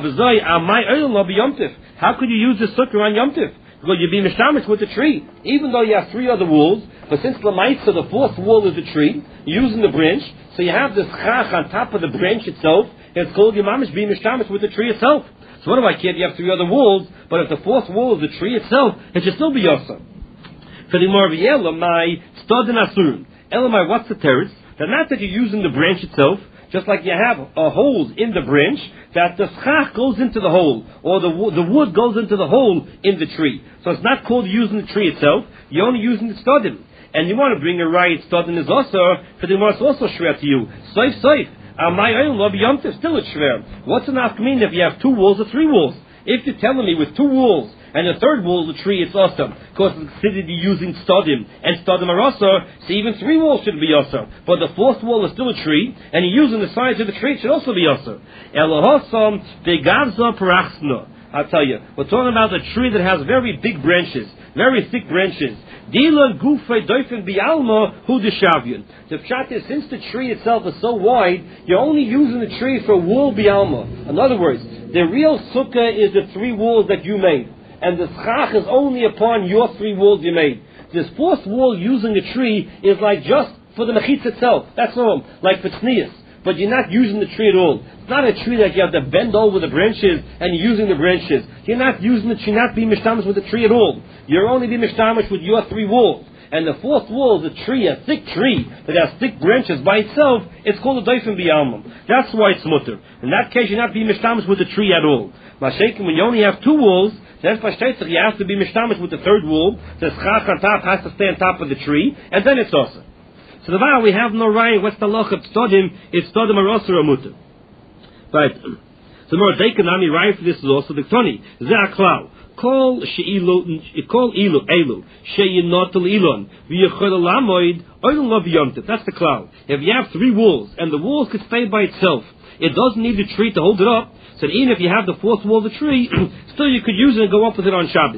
could you use the sukkah on yomtiv? Because you'd be mishtamish with the tree, even though you have three other walls. But since lamaitza, the fourth wall is the tree, you're using the branch, so you have the schach on top of the branch itself. And it's called yamamish being mishtamish with the tree itself. So what do I care if you have three other walls? But if the fourth wall is the tree itself, it should still be yosa. For the Marviela, my stodin asurun. Elamai, what's the terrace? That not that you're using the branch itself, just like you have a hole in the branch, that the schach goes into the hole, or the the wood goes into the hole in the tree. So it's not called using the tree itself, you're only using the stodim. And you want to bring a right, stodim is also, for the Gemara is also shver to you. Saif, saif, my oil love yomtiv, still it's shver. What's an afkamin if you have two walls or three walls? If you're telling me with two walls, and the third wall of the tree, it's awesome. Because it's considered using stodim. And stodim are also, so even three walls should be awesome. But the fourth wall is still a tree, and you're using the sides of the tree, it should also be awesome. Elohosam vegavza parachsno. I'll tell you, we're talking about a tree that has very big branches, very thick branches. Dilan gufay doifen bialma hu deshavian. The pshat is, since the tree itself is so wide, you're only using the tree for wall bialma. In other words, the real sukkah is the three walls that you made. And the schach is only upon your three walls you made. This fourth wall using the tree is like just for the mechitz itself. That's all. Like for tznius. But you're not using the tree at all. It's not a tree that you have to bend over the branches and you're using the branches. You're not using it, you're not being mishtamish with the tree at all. You're only being mishtamish with your three walls. And the fourth wall is a tree, a thick tree that has thick branches by itself. It's called a doifen biyalmum. That's why it's mutter. In that case, you're not being mishtamish with the tree at all. Mashaken, when you only have two walls, then you have to be mishtamish with the third wall. The schach on top has to stay on top of the tree, and then it's also. So the vow we have no right. What's the loch of stodim? It's stodim arosa or mutter. Right. So more dekanami right for this is also the toni. Ze'aklau. Call she'ilu, call ilu, elu, she'inotel ilon, v'yechol alamoid, oilon lo b'yomtet. That's the cloud. If you have three walls, and the walls could stay by itself, it doesn't need the tree to hold it up, so even if you have the fourth wall of the tree, still you could use it and go up with it on Shabbos.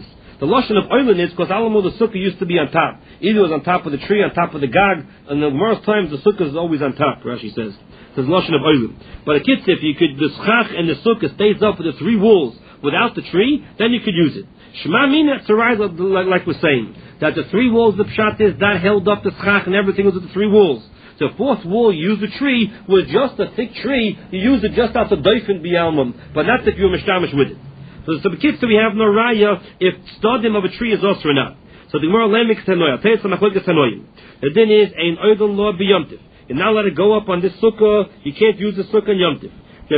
The lotion of oilin is because Alamo the sukkah used to be on top. Either it was on top of the tree, on top of the gag, and the most times the sukkah is always on top, Rashi says. There's lotion of oilin. But a kitzur, if you could, the schach and the sukkah stays up with the three walls without the tree, then you could use it. Shema mina tzarai, like, like we're saying, that the three walls of the pshat is that held up the schach and everything was with the three walls. The fourth wall, you use the tree, was just a thick tree, you use it just out the doifen bialmum, but not that you're mishtamish with it. So the kitzur, we have no raya if stadim of a tree is also or not. So the Gemara lemik tanoy, I'll tell you some machlokes tanoyim. The din is ein oidon lo b'yomtiv. You're not allowed to go up on this sukkah, you can't use the sukkah on yomtiv. You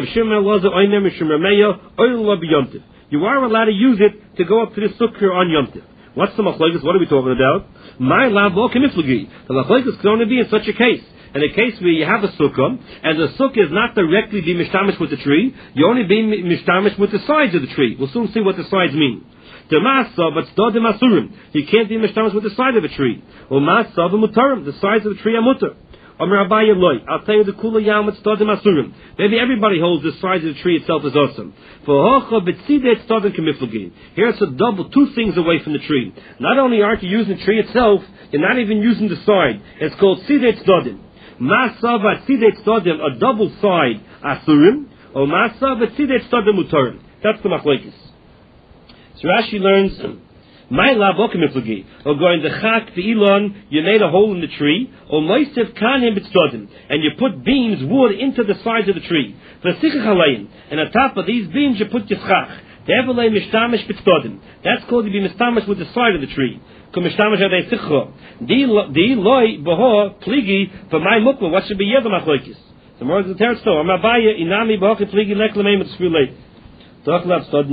are allowed to use it to go up to the sukkah on yomtiv. What's the machlokes? What are we talking about? My lab the machlokes can only be in such a case. In a case where you have a sukkah, and the sukkah is not directly be mishtamish with the tree, you only be mishtamish with the sides of the tree. We'll soon see what the sides mean. The masa, but stodim asurim. You can't be mishtamish with the side of a tree. Or masa mutarim. The sides of the tree are mutar. I'll tell you the kula yam with stodim asurim. Maybe everybody holds the sides of the tree itself is awesome. For hocha betzidei stodim kemiflagin. Here it's a double, two things away from the tree. Not only aren't you using the tree itself, you're not even using the side. It's called tzidei stodim. Masa v'tzidei stodim, a double side asurim, or masa v'tzidei stodim mutarim. That's the machlokes. So Rashi learns. My labokim iflagi, or going the chak the ilon, you made a hole in the tree, or moisev kanim b'tzodim, and you put beams, wood, into the sides of the tree. V'sichach alayim, and on top of these beams you put yischach. De'evelei mishtamish b'tzodim. That's called to be mishtamish with the side of the tree. Kum mishtamish adei sichcho. Di loy boho pligi for my mukma. What should be yevah machlokes? So more is the teretz so. Amabaya inami boho pligi leklamei mitzvulei. There's called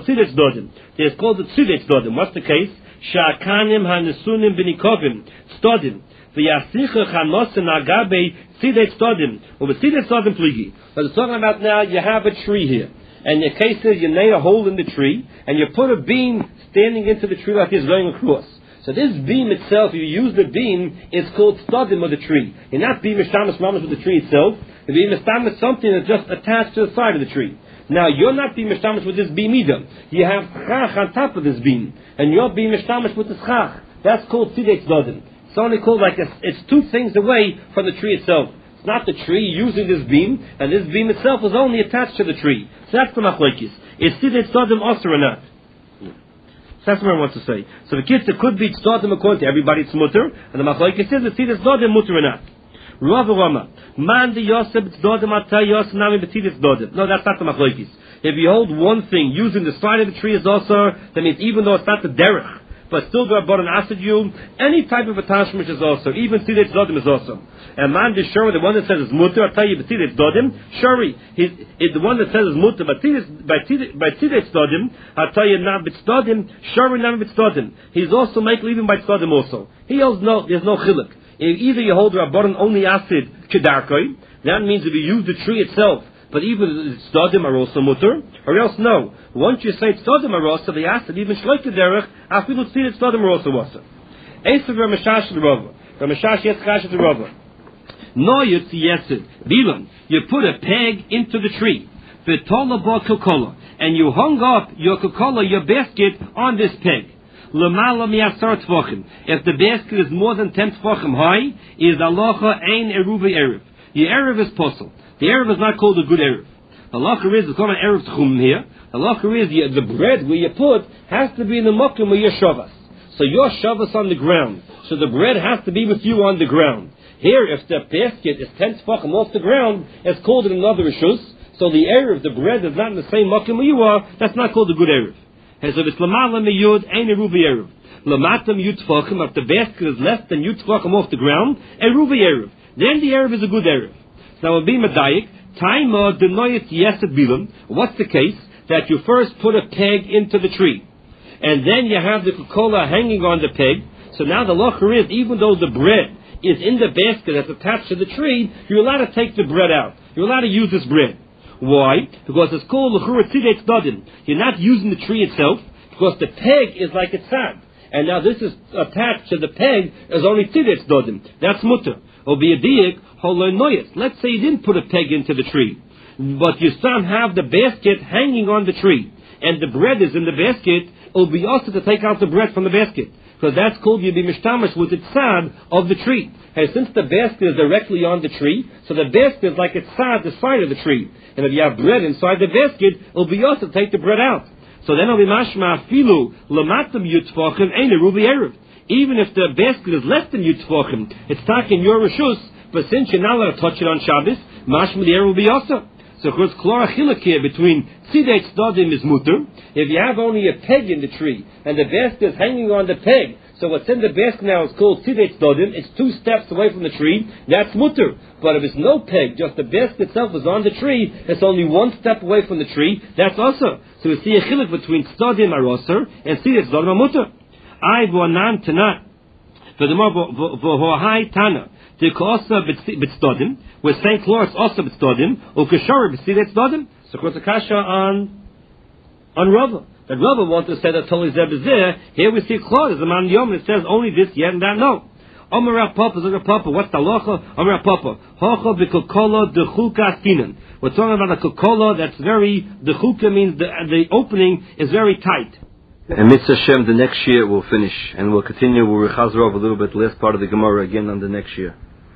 the tzidei stodim. What's the case? Sha'akanim hanesunim b'nikovim stodim. V'yasicha chanosin agabe tzidei stodim. Or tzidei stodim pligi. But it's talking about now you have a tree here. And the case is you made a hole in the tree and you put a beam standing into the tree like this going across. So this beam itself, if you use the beam, is called stodim of the tree. You're not beam mishtamas mamas with the tree itself. The beam mishtamas something that's just attached to the side of the tree. Now, you're not being mishtamish with this beam either. You have chach on top of this beam. And you're being mishtamish with this chach. That's called tzidei tzdodim. It's only called like a, it's two things away from the tree itself. It's not the tree using this beam, and this beam itself is only attached to the tree. So that's the machlokes. Is tzidei tzdodim also or not? So that's what I want to say. So the kids, it could be tzdodim according to everybody, it's mutter. And the machlokes is the tzidei tzdodim mutter or not. Rav Rama, man the Yosef Tzdodim Atay Yosef Nami B'Tzidei Tzdodim. No, that's not the machlokes. If you hold one thing using the side of the tree is also, that means even though it's not the derech, but still the Rabbanan acid you, any type of attachment is also, even Tzidei Tzdodim is also. And man the Shuri, the one that says is mutter Atay B'Tzidei Tzdodim, Shuri, he's the one that says is mutter by Tzidei Tzdodim Atay Nami B'Tzdodim, Shuri Nami B'Tzdodim. He's also making even by Tzdodim also. He holds no, there's no chiluk. Either you hold Rabbanan only acid kedarkoi, that means if you use the tree itself, but even tzdodim are also mutter, or else no. Once you say tzdodim are also, the acid, even shloik kederach, afilu tzidei tzdodim are also also. Esav Ramashash the Rava. Ramashash Yetzchash the Rava. No yitz yesid. Bilam, you put a peg into the tree. V'tola bo kokola. And you hung up your kokola, your basket, on this peg. If the basket is more than ten tefachim high, is alocha ein eruvi erev. The erev is possible. The erev is not called a good erev. Alocha is, it's called an erev tchum here. Alocha is, the, the bread where you put has to be in the mokim where you're shavas. So your shavas on the ground. So the bread has to be with you on the ground. Here, if the basket is ten tefachim off the ground, it's called in another rishus. So the erev, the bread is not in the same mokim where you are, that's not called a good erev. And so it's lamala miyud ein eruvi erev. Lamatam yud tefachim, if the basket is less than yud tefachim off the ground, eruvi erev. Then the erev is a good erev. Now we'll be medayik. Taima denoyet yesed bilam. What's the case? That you first put a peg into the tree, and then you have the coca-cola hanging on the peg. So now the locher is, even though the bread is in the basket that's attached to the tree, you're allowed to take the bread out. You're allowed to use this bread. Why? Because it's called l'chura tzidei tzdodim. You're not using the tree itself, because the peg is like a tzad. And now this is attached to the peg as only tzidei tzdodim. That's mutter. Or be a diak, holonoyas. Let's say you didn't put a peg into the tree, but you still have the basket hanging on the tree, and the bread is in the basket, it will be also to take out the bread from the basket. Because that's called you be mishtamish with the tzad of the tree. And since the basket is directly on the tree, so the basket is like a tzad, the side of the tree. And if you have bread inside the basket, it will be also to take the bread out. So then it'll be mashma filu lamatam yutfachim ein rubi erev. Even if the basket is less than yutfachim, it's stuck in your reshus, but since you're not allowed to touch it on Shabbos, mashma the erev will be also. So of course, klorachilak here between tzidei tzdodim is mutter. If you have only a peg in the tree, and the basket is hanging on the peg, so what's in the basket now is called tzidei tzdodim, it's two steps away from the tree, that's mutter. But if it's no peg, just the basket itself is on the tree, it's only one step away from the tree, that's also. So we see a chiluk between tzdodim are osir, and tzidei tzdodim are mutter. I v'anan tanat. Furthermore, v'hohai tana. The kosa b'tzdodim, with Saint Lawrence also b'tzdodim, or kashori b'tzidei tzdodim. So of course the kasha on on Rava. That Rava wants to say that Toli Zeb is there. Here we see a clause, the man Yom, it says only this yet and that no. Omer Papa, Zoger Papa, what's the locha? Omer Papa, hocha b'kokola dechuka stinan. We're talking about a kokola that's very, dechuka means the, the opening is very tight. And Mitzvah Shem, the next year we'll finish, and we'll continue, we'll rechazer over a little bit, the last part of the Gemara again on the next year.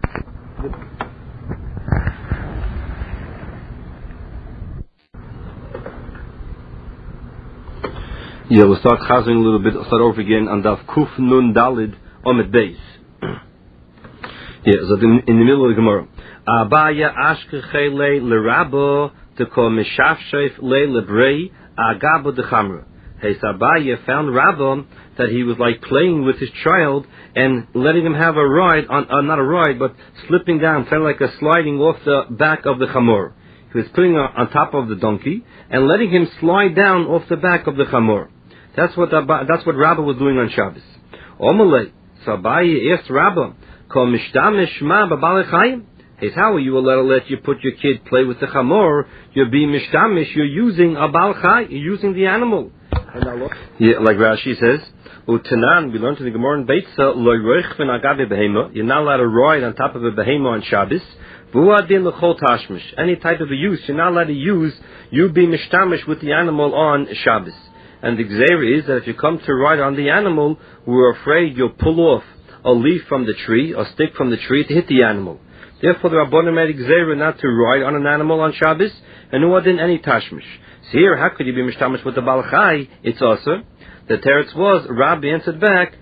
Yeah, we'll start chazering a little bit, I'll start over again on Daf Kuf Nun Dalid Omet Beis. Yeah, so in, in the middle of the Gemara. Abaya Ashkechei Le Lerabo Teko Meshafshef Le Lebrei Agabo Dechamra. Hey, Sabaya found Rabba that he was like playing with his child and letting him have a ride on, uh, not a ride, but slipping down, kind of like a sliding off the back of the chamor. He was putting on, on top of the donkey and letting him slide down off the back of the chamor. That's what that's what Rabba was doing on Shabbos. Omalei, Sabaya asked Rabba, Kol mishtamish ma b'balei chayim? Hey, how are you allowed to let you put your kid play with the chamor? You're being mishtamish, you're using a bal chay, you're using the animal. Yeah, like Rashi says, Utanan, we learned in the Gemara in Beitza, Lo Roich V'N Agabe Behema. You're not allowed to ride on top of a behema on Shabbos. V'Uadin L'Chol Tashmish. Any type of a use, you're not allowed to use. You be mishtamish with the animal on Shabbos. And the gzeira is that if you come to ride on the animal, we're afraid you'll pull off a leaf from the tree, a stick from the tree to hit the animal. Therefore, the Rabbanim made gzeira not to ride on an animal on Shabbos, and Uadin any Tashmish. So here, how could you be mishtamish with the Baal Chai? It's also the teretz was Rabbi answered back.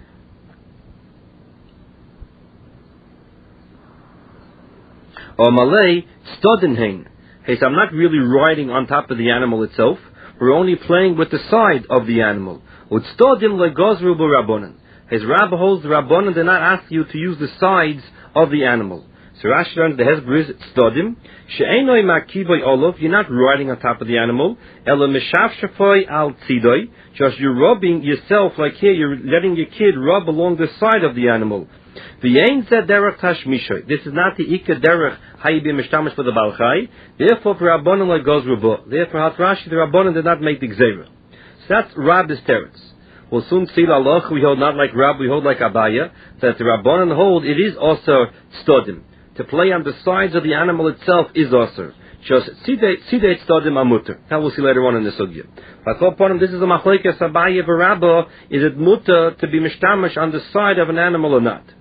Or Malay stodinhein. Hey, so I'm not really riding on top of the animal itself. We're only playing with the side of the animal. Utstodim legozru b'rabbonan. His Rabbi holds the Rabbanan did not ask you to use the sides of the animal. So Rashi learns the Hezbollah is stodim. She'enoi makiboy olav. You're not riding on top of the animal. Ela mishafshafoi al tzidoi. Just you're rubbing yourself like here. You're letting your kid rub along the side of the animal. V'yein zeh derech tashmishoy. This is not the ikka derech how you be mishtamish for the balchai. Therefore, for Rabbanan like goes rubo. Therefore, Hat Rashi the Rabbanan did not make the gzeira. So that's Rabbi's teretz. We'll soon see the halacha. We hold not like Rab. We hold like Abaya. That the Rabbanan hold it is also stodim. To play on the sides of the animal itself is also. Just tzidei tzdodim amuter. That we'll see later on in the sugya. But upon him, this is a machlekes Abaya v'Rabba. Is it muter to be mishtamish on the side of an animal or not?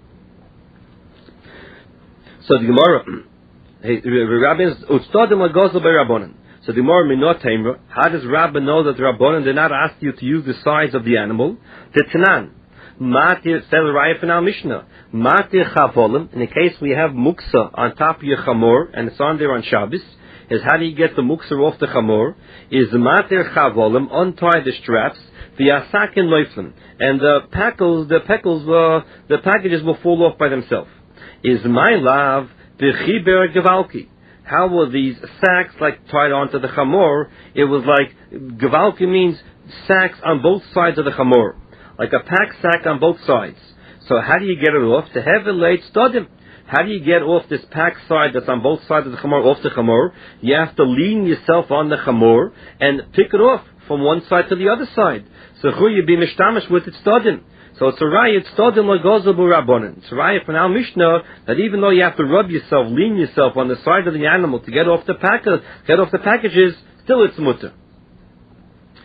So the Gemara, Rabbi is utstodim lagozel beRabbanan. So the Gemara minot taimra. How does Rabba know that the Rabbanan did not ask you to use the sides of the animal? The Tanan. Matir sel raya from our Mishnah. Matir chavolim. In the case we have muksa on top of your chamor and it's on there on Shabbos, is how do you get the muksa off the chamor? Is matir chavolim, untie the straps, the asakin loiflim, and the packles, the peckles, uh, the packages will fall off by themselves. Is my love the chiber gevalki? How were these sacks like tied onto the chamor? It was like gevalki means sacks on both sides of the chamor. Like a pack sack on both sides. So how do you get it off? To have a late stodim. How do you get off this pack side that's on both sides of the chamor, off the chamor? You have to lean yourself on the chamor and pick it off from one side to the other side. So who you be mishtamish with it stodim. So it's a raya, it's stodim lagozel b'rabbonan. It's a raya from our Mishnah that even though you have to rub yourself, lean yourself on the side of the animal to get off the pack, get off the packages, still it's mutter.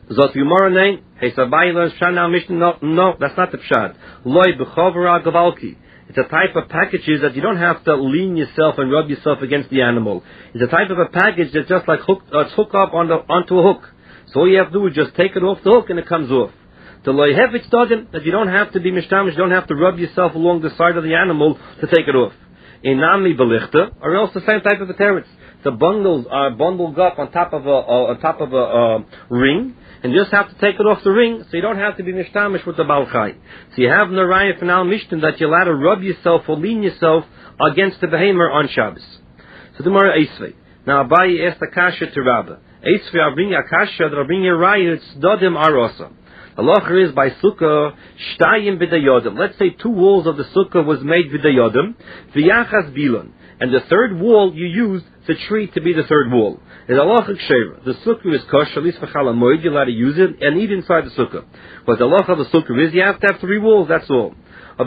Zot Yomara name, hey Sabai learns Pshat now Mishnah. No, no, that's not the Pshat. Loi b'chovra gavalki. It's a type of packages that you don't have to lean yourself and rub yourself against the animal. It's a type of a package that's just like hooked, uh, it's hooked up on the, onto a hook. So all you have to do is just take it off the hook and it comes off. The loi hefetz dodim, that you don't have to be mishtamish, you don't have to rub yourself along the side of the animal to take it off. Inami belichta, or else the same type of a teretz. The bundles are bundled up on top of a uh, on top of a uh, ring, and you just have to take it off the ring, so you don't have to be mishtamish with the balchai. So you have naraya from al mishtan that you're allowed to rub yourself or lean yourself against the behemoth on Shabbos. So the Mara Eisvei. Now Abayi asked the kasha to Rabba. Eisvei, I'll bring you a kasha, that I'll bring you a raya, it's dodim arosa. Allah is by sukkah shtayim b'dayodim. Let's say two walls of the sukkah was made b'dayodim, v'yachas bilon, and the third wall you used the tree to be the third wall. Is Allah ksheva. The sukkah is kosher, at least for chalamoid, you're allowed to use it and eat inside the sukkah. But the Allah of the sukkah is you have to have three walls. That's all. But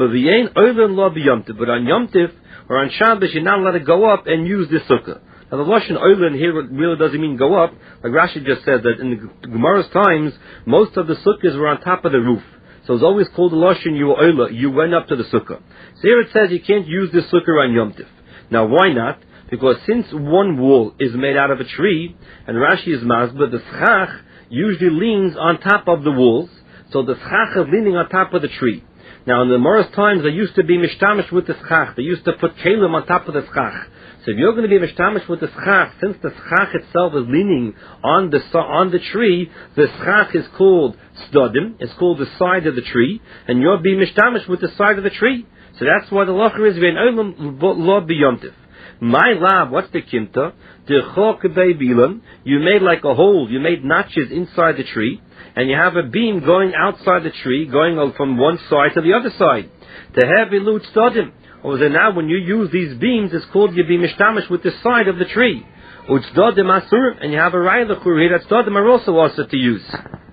on Yom Tif or on Shabbos you're not allowed to go up and use this sukkah. Now the Lashon Oilen here really doesn't mean go up. Like Rashi just said that in the Gemara's times, most of the sukkahs were on top of the roof. So it's always called the Lashon you Oila, you went up to the sukkah. So here it says you can't use this sukkah on Yom Tif. Now why not? Because since one wall is made out of a tree, and Rashi is masbah, the schach usually leans on top of the walls, so the schach is leaning on top of the tree. Now in the Morris times, they used to be mishtamish with the schach. They used to put kalim on top of the schach. So if you're going to be mishtamish with the schach, since the schach itself is leaning on the on the tree, the schach is called stodim. It's called the side of the tree, and you're being mishtamish with the side of the tree. So that's why the lacher is vein olam lo biyomtiv. My lab, what's the kimta? The chok bilan. You made like a hole. You made notches inside the tree, and you have a beam going outside the tree, going from one side to the other side. To have ilut stodim. Or then now when you use these beams, it's called you be mishtamish with the side of the tree. Utzdodim asurim, and you have a raya l'chur here that stodim are also also to use.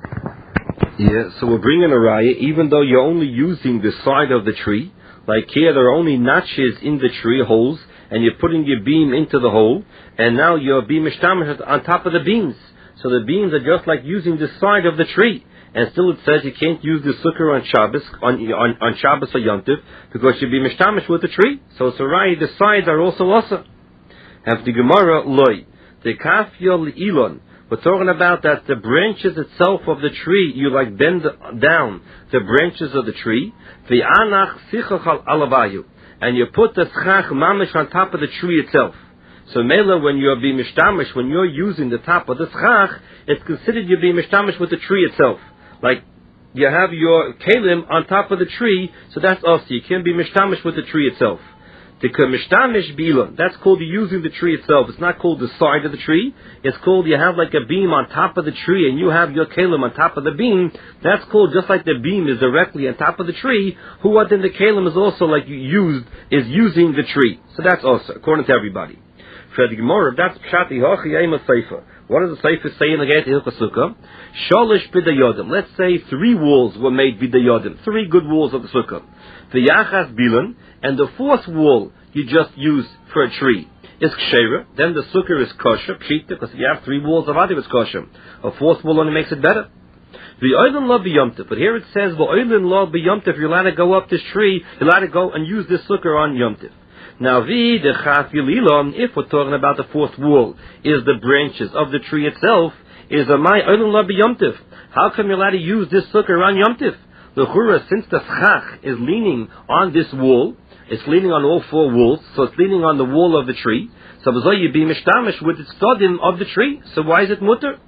Yeah, so we're bringing a raya, even though you're only using the side of the tree. Like here, there are only notches in the tree, holes, and you're putting your beam into the hole, and now you're beam mishtamish on top of the beams. So the beams are just like using the side of the tree. And still it says you can't use the sukkah on Shabbos, on, on, on Shabbos or Yom Tov, because you'd be mishtamish with the tree. So Sarai, the sides are also also. Have the Gemara, loy. The kafyol ilon. We're talking about that the branches itself of the tree, you like bend down the branches of the tree. The anach sichachal alavayu. And you put the schach mamish on top of the tree itself. So Mela, when you're being mishtamish, when you're using the top of the schach, it's considered you're being mishtamish with the tree itself. Like, you have your kalim on top of the tree, so that's also, you can't be mishtamish with the tree itself. The mishtamish bilon, that's called using the tree itself. It's not called the side of the tree. It's called you have like a beam on top of the tree, and you have your kalim on top of the beam. That's called just like the beam is directly on top of the tree. Who what then the kalim is also like used, is using the tree. So that's also, according to everybody. For the Gemara, that's pshati hochi yema seifa. What does the Sefer say in the Geit Hilchos Sukkah? Sholish b'dayodim. Let's say three walls were made b'dayodim. Three good walls of the Sukkah. The Yachas Bilan, and the fourth wall you just use for a tree is Kshera. Then the Sukkah is kosher, pshita, because if you have three walls of Adi, it's kosher. A fourth wall only makes it better. The Oilin Lo B'Yomtiv. But here it says, the Oilin Lo B'Yomtiv, you're allowed to go up this tree, you're allowed to go and use this Sukkah on Yom Tiv. Now, vi the chafililon, if we're talking about the fourth wall, is the branches of the tree itself, is a my oilin la b'yomtiv. How come you're allowed to use this sukkah on yomtiv? The chura, since the schach is leaning on this wall, it's leaning on all four walls, so it's leaning on the wall of the tree. So you be mishtamish with the stodim of the tree. So why is it mutter?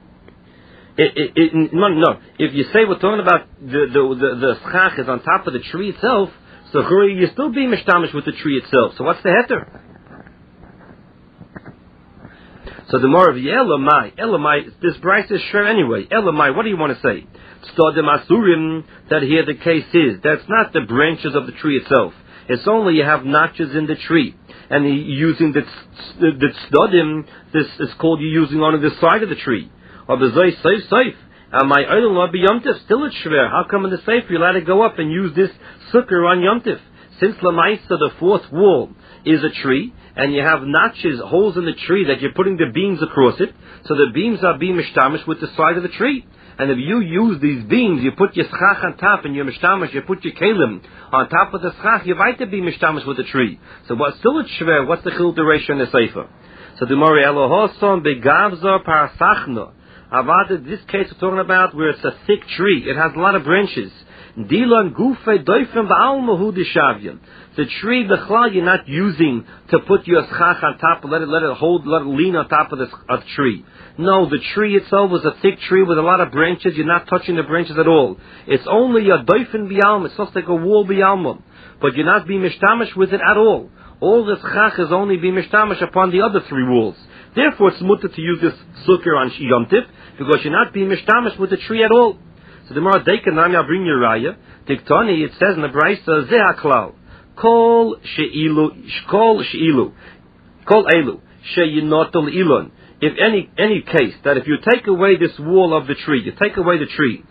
It, it, it, no, no. If you say we're talking about the the the, the schach is on top of the tree itself. So you still be mishtamish with the tree itself. So what's the heter? So the more of Elamai, Elamai, this Bryce is sure anyway. Elamai, what do you want to say? Stodim asurim, that here the case is, that's not the branches of the tree itself. It's only you have notches in the tree. And using the, the, the stodim, this is called you using on the side of the tree. Or the zay safe safe. And my oil will be yomtiv, still it's shver. How come in the safe you're allowed to go up and use this sukkah on yomtiv? Since Lamaisa, the fourth wall, is a tree, and you have notches, holes in the tree that you're putting the beams across it, so the beams are being mishtamish with the side of the tree. And if you use these beams, you put your schach on top, and your mishtamish, you put your kalim on top of the schach, you might be mishtamish with the tree. So what's still a shver? What's the chil duration in the sefer? So the Mori Elohosam begavza parasachna. Avada, this case we're talking about where it's a thick tree. It has a lot of branches. Dilan gufe doifim ba'almahu dishavyan. The tree, the chlal, you're not using to put your schach on top, let it, let it hold, let it lean on top of the of tree. No, the tree itself was a thick tree with a lot of branches. You're not touching the branches at all. It's only a doifin bialma. It's just like a wall bialma. But you're not being mishtamish with it at all. All this schach is only being mishtamish upon the other three walls. Therefore, it's mutter to use this sukkah on Yom Tif, because you're not being mishtamish with the tree at all. So the Mara Dekanami, I'll bring you raya. Tiktani, it says in the Braisa, Zeh HaKlal. Kol she'ilu, kol she'ilu, kol elu, she'yinotel ilon. If any any case that if you take away this wall of the tree, you take away the tree,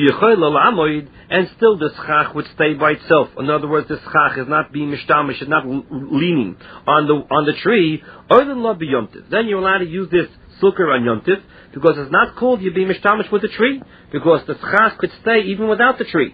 and still the schach would stay by itself. In other words, the schach is not being mishtamish, is not leaning on the on the tree. Then you're allowed to use this sukkah on Yom Tif, because it's not called you be mishtamish with the tree, because the schach could stay even without the tree.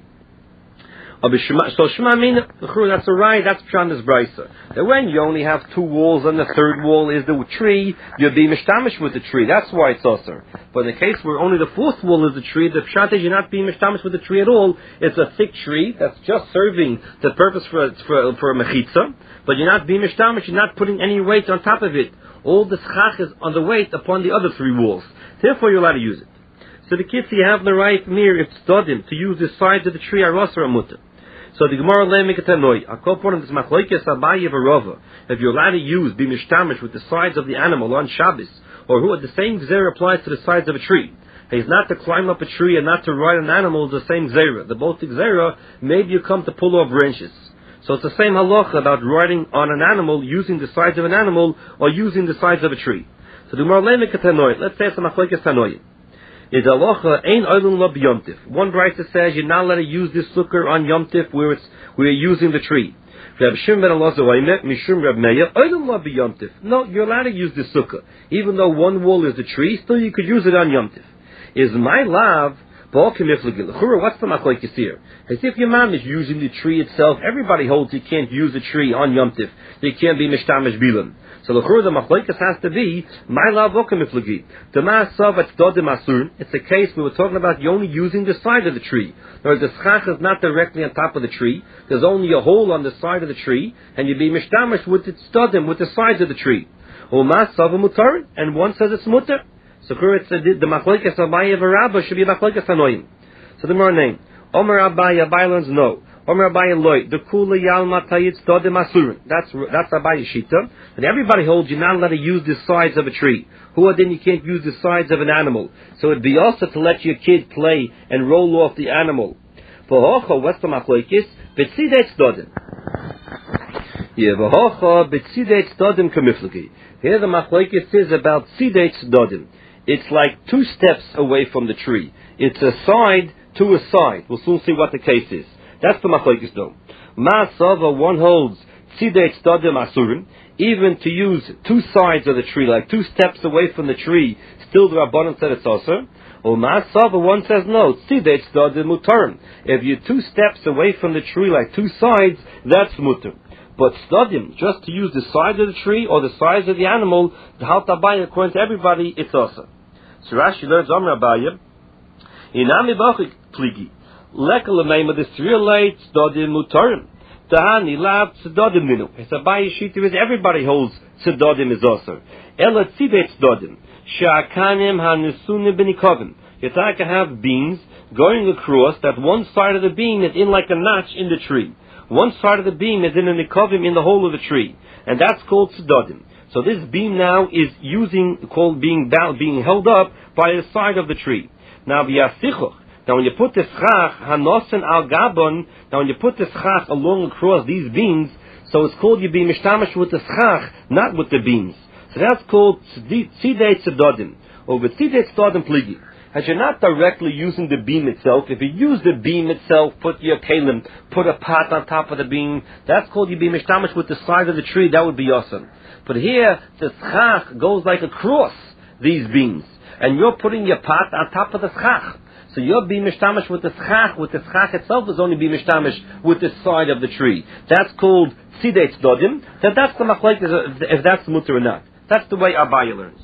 So Shema Mina, that's a right, that's Pshanda's Brisa. That when you only have two walls and the third wall is the tree, you'll be mishtamish with the tree. That's why it's also. But in the case where only the fourth wall is the tree, the Pshat is you're not being mishtamish with the tree at all. It's a thick tree that's just serving the purpose for for, for a mechitza, but you're not being mishtamish, you're not putting any weight on top of it. All the schach is on the weight upon the other three walls. Therefore you're allowed to use it. So the kids, you have the right mir if stodim to use the sides of the tree arosar amuta. So the Gemara lemikatanoi, a kopon is machlokes Abaye v'Rava. If you're allowed to use be mishtamish with the sides of the animal on Shabbos, or who the same gzera applies to the sides of a tree. He's not to climb up a tree and not to ride an animal. The same gzera. The both gzera, maybe you come to pull off branches. So it's the same halacha about riding on an animal, using the sides of an animal, or using the sides of a tree. So the Gemara lemikatanoi. Let's say it's a machlokes tanoi. Is halacha ein oilun lo b'Yom Tif. One brayta says you're not allowed to use this sukkah on Yom Tif where it's where you're using the tree. Reb Shimon ben Elazar oimet mishum Reb Meir oilun lo b'Yom Tif. No, you're allowed to use this sukkah, even though one wall is the tree. Still, you could use it on Yom Tif. Is my lav b'alkim iflegil? What's the machlokes here? As if your mom is using the tree itself, everybody holds you can't use a tree on Yom Tif. You can't be mishtamish bilam. So the the machlokes has to be my lav b'alkim iflegi. The ma'asav at dodim asur. It's a case we were talking about. You're only using the side of the tree. Whereas the schach is not directly on top of the tree. There's only a hole on the side of the tree, and you be mishtamish with its dodim with the sides of the tree. Or ma'asav mutar, and one says it's mutar. So it's a, the machlokes Abaye v'Rabba should be machlokes hanoim. So the more name Omer Abaye Abaye learns no. Omer Abaye loy the kula yalma tayitz dodim asur. That's that's Abaye shita. And everybody holds you're not allowed to use the sides of a tree. Who then you can't use the sides of an animal. So it'd be also to let your kid play and roll off the animal. V'hocha, what's the machlokes? B'tzidei dodim. Yeah, v'hocha b'tzidei dodim kamiflegi. Here the machlokes is about tzidei dodim. It's like two steps away from the tree. It's a side to a side. We'll soon see what the case is. That's the machlokes though. Ma'asava, one holds tzidei dodim asurim, even to use two sides of the tree, like two steps away from the tree, still the Rabbanan said it's also. Or ma'asava, one says no, tzidei dodim mutarim. If you're two steps away from the tree, like two sides, that's mutar. But stodim, just to use the side of the tree or the sides of the animal, the halt Abaye, according to everybody, it's also. So Rashi learns Omer Abaye, Inami b'achik pligi, lekal l'meima the three stodim mutarim, tahani lav tzedodim minu. It's Abaye shita is everybody holds tzedodim is also. Ela tzidei tzedodim, she'akanim ha'nesunim b'nikovim. You have to have beams going across that one side of the beam is in like a notch in the tree. One side of the beam is in a nikovim in the hole of the tree, and that's called tzedodim. So this beam now is using called being bound, being held up by the side of the tree. Now v'yasichuch. Now when you put the schach hanosen al gabon, now when you put the schach along across these beams, so it's called you be mishtamish with the schach, not with the beams. So that's called tzidei tzedodim, or with tzidei tzedodim pligi. as you're not directly using the beam itself. If you use the beam itself, put your kalim, put a pot on top of the beam, that's called you be mishtamish with the side of the tree, that would be awesome. But here, the schach goes like across these beams, and you're putting your pot on top of the schach. So you're being mishtamish with the schach, with the schach itself is only being mishtamish with the side of the tree. That's called tzidei tzdodim. That that's the machlek, if that's mutter or not. That's the way Abaye learns.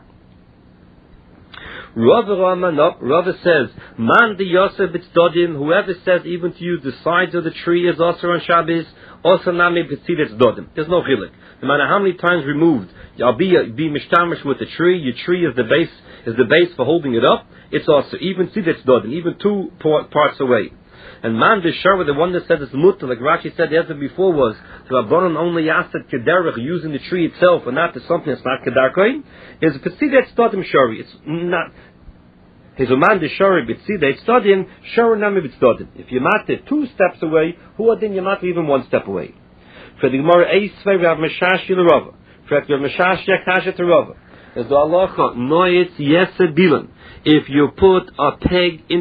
Rava Rama, no, Rava says, Man de Yosef b'tzdodim, whoever says even to use the sides of the tree is also on Shabbos, also nami b'tzidei tzdodim. There's no chilek. No matter how many times removed, you'll be, be mishtamish with the tree, your tree is the base, is the base for holding it up, it's also, even tzidei tzdodim, even two parts away. And man b'shar, the one that said it's mutter, like Rashi said the answer before was, the Rabbanon only asked that kederach, using the tree itself, and not to something that's not kedarkoi, is tzidei tzdodim shari. It's not, his man b'shari b'tzidei tzdodim, shari nami b'tzdodim. If you mat it two steps away, who are then you mat even one step away? For the Gemara Eisvei, we have Meshashi l'Rava. For the Meshashi Akasha to Rava. As the halacha, noyetz yesed bilan. If you put a peg in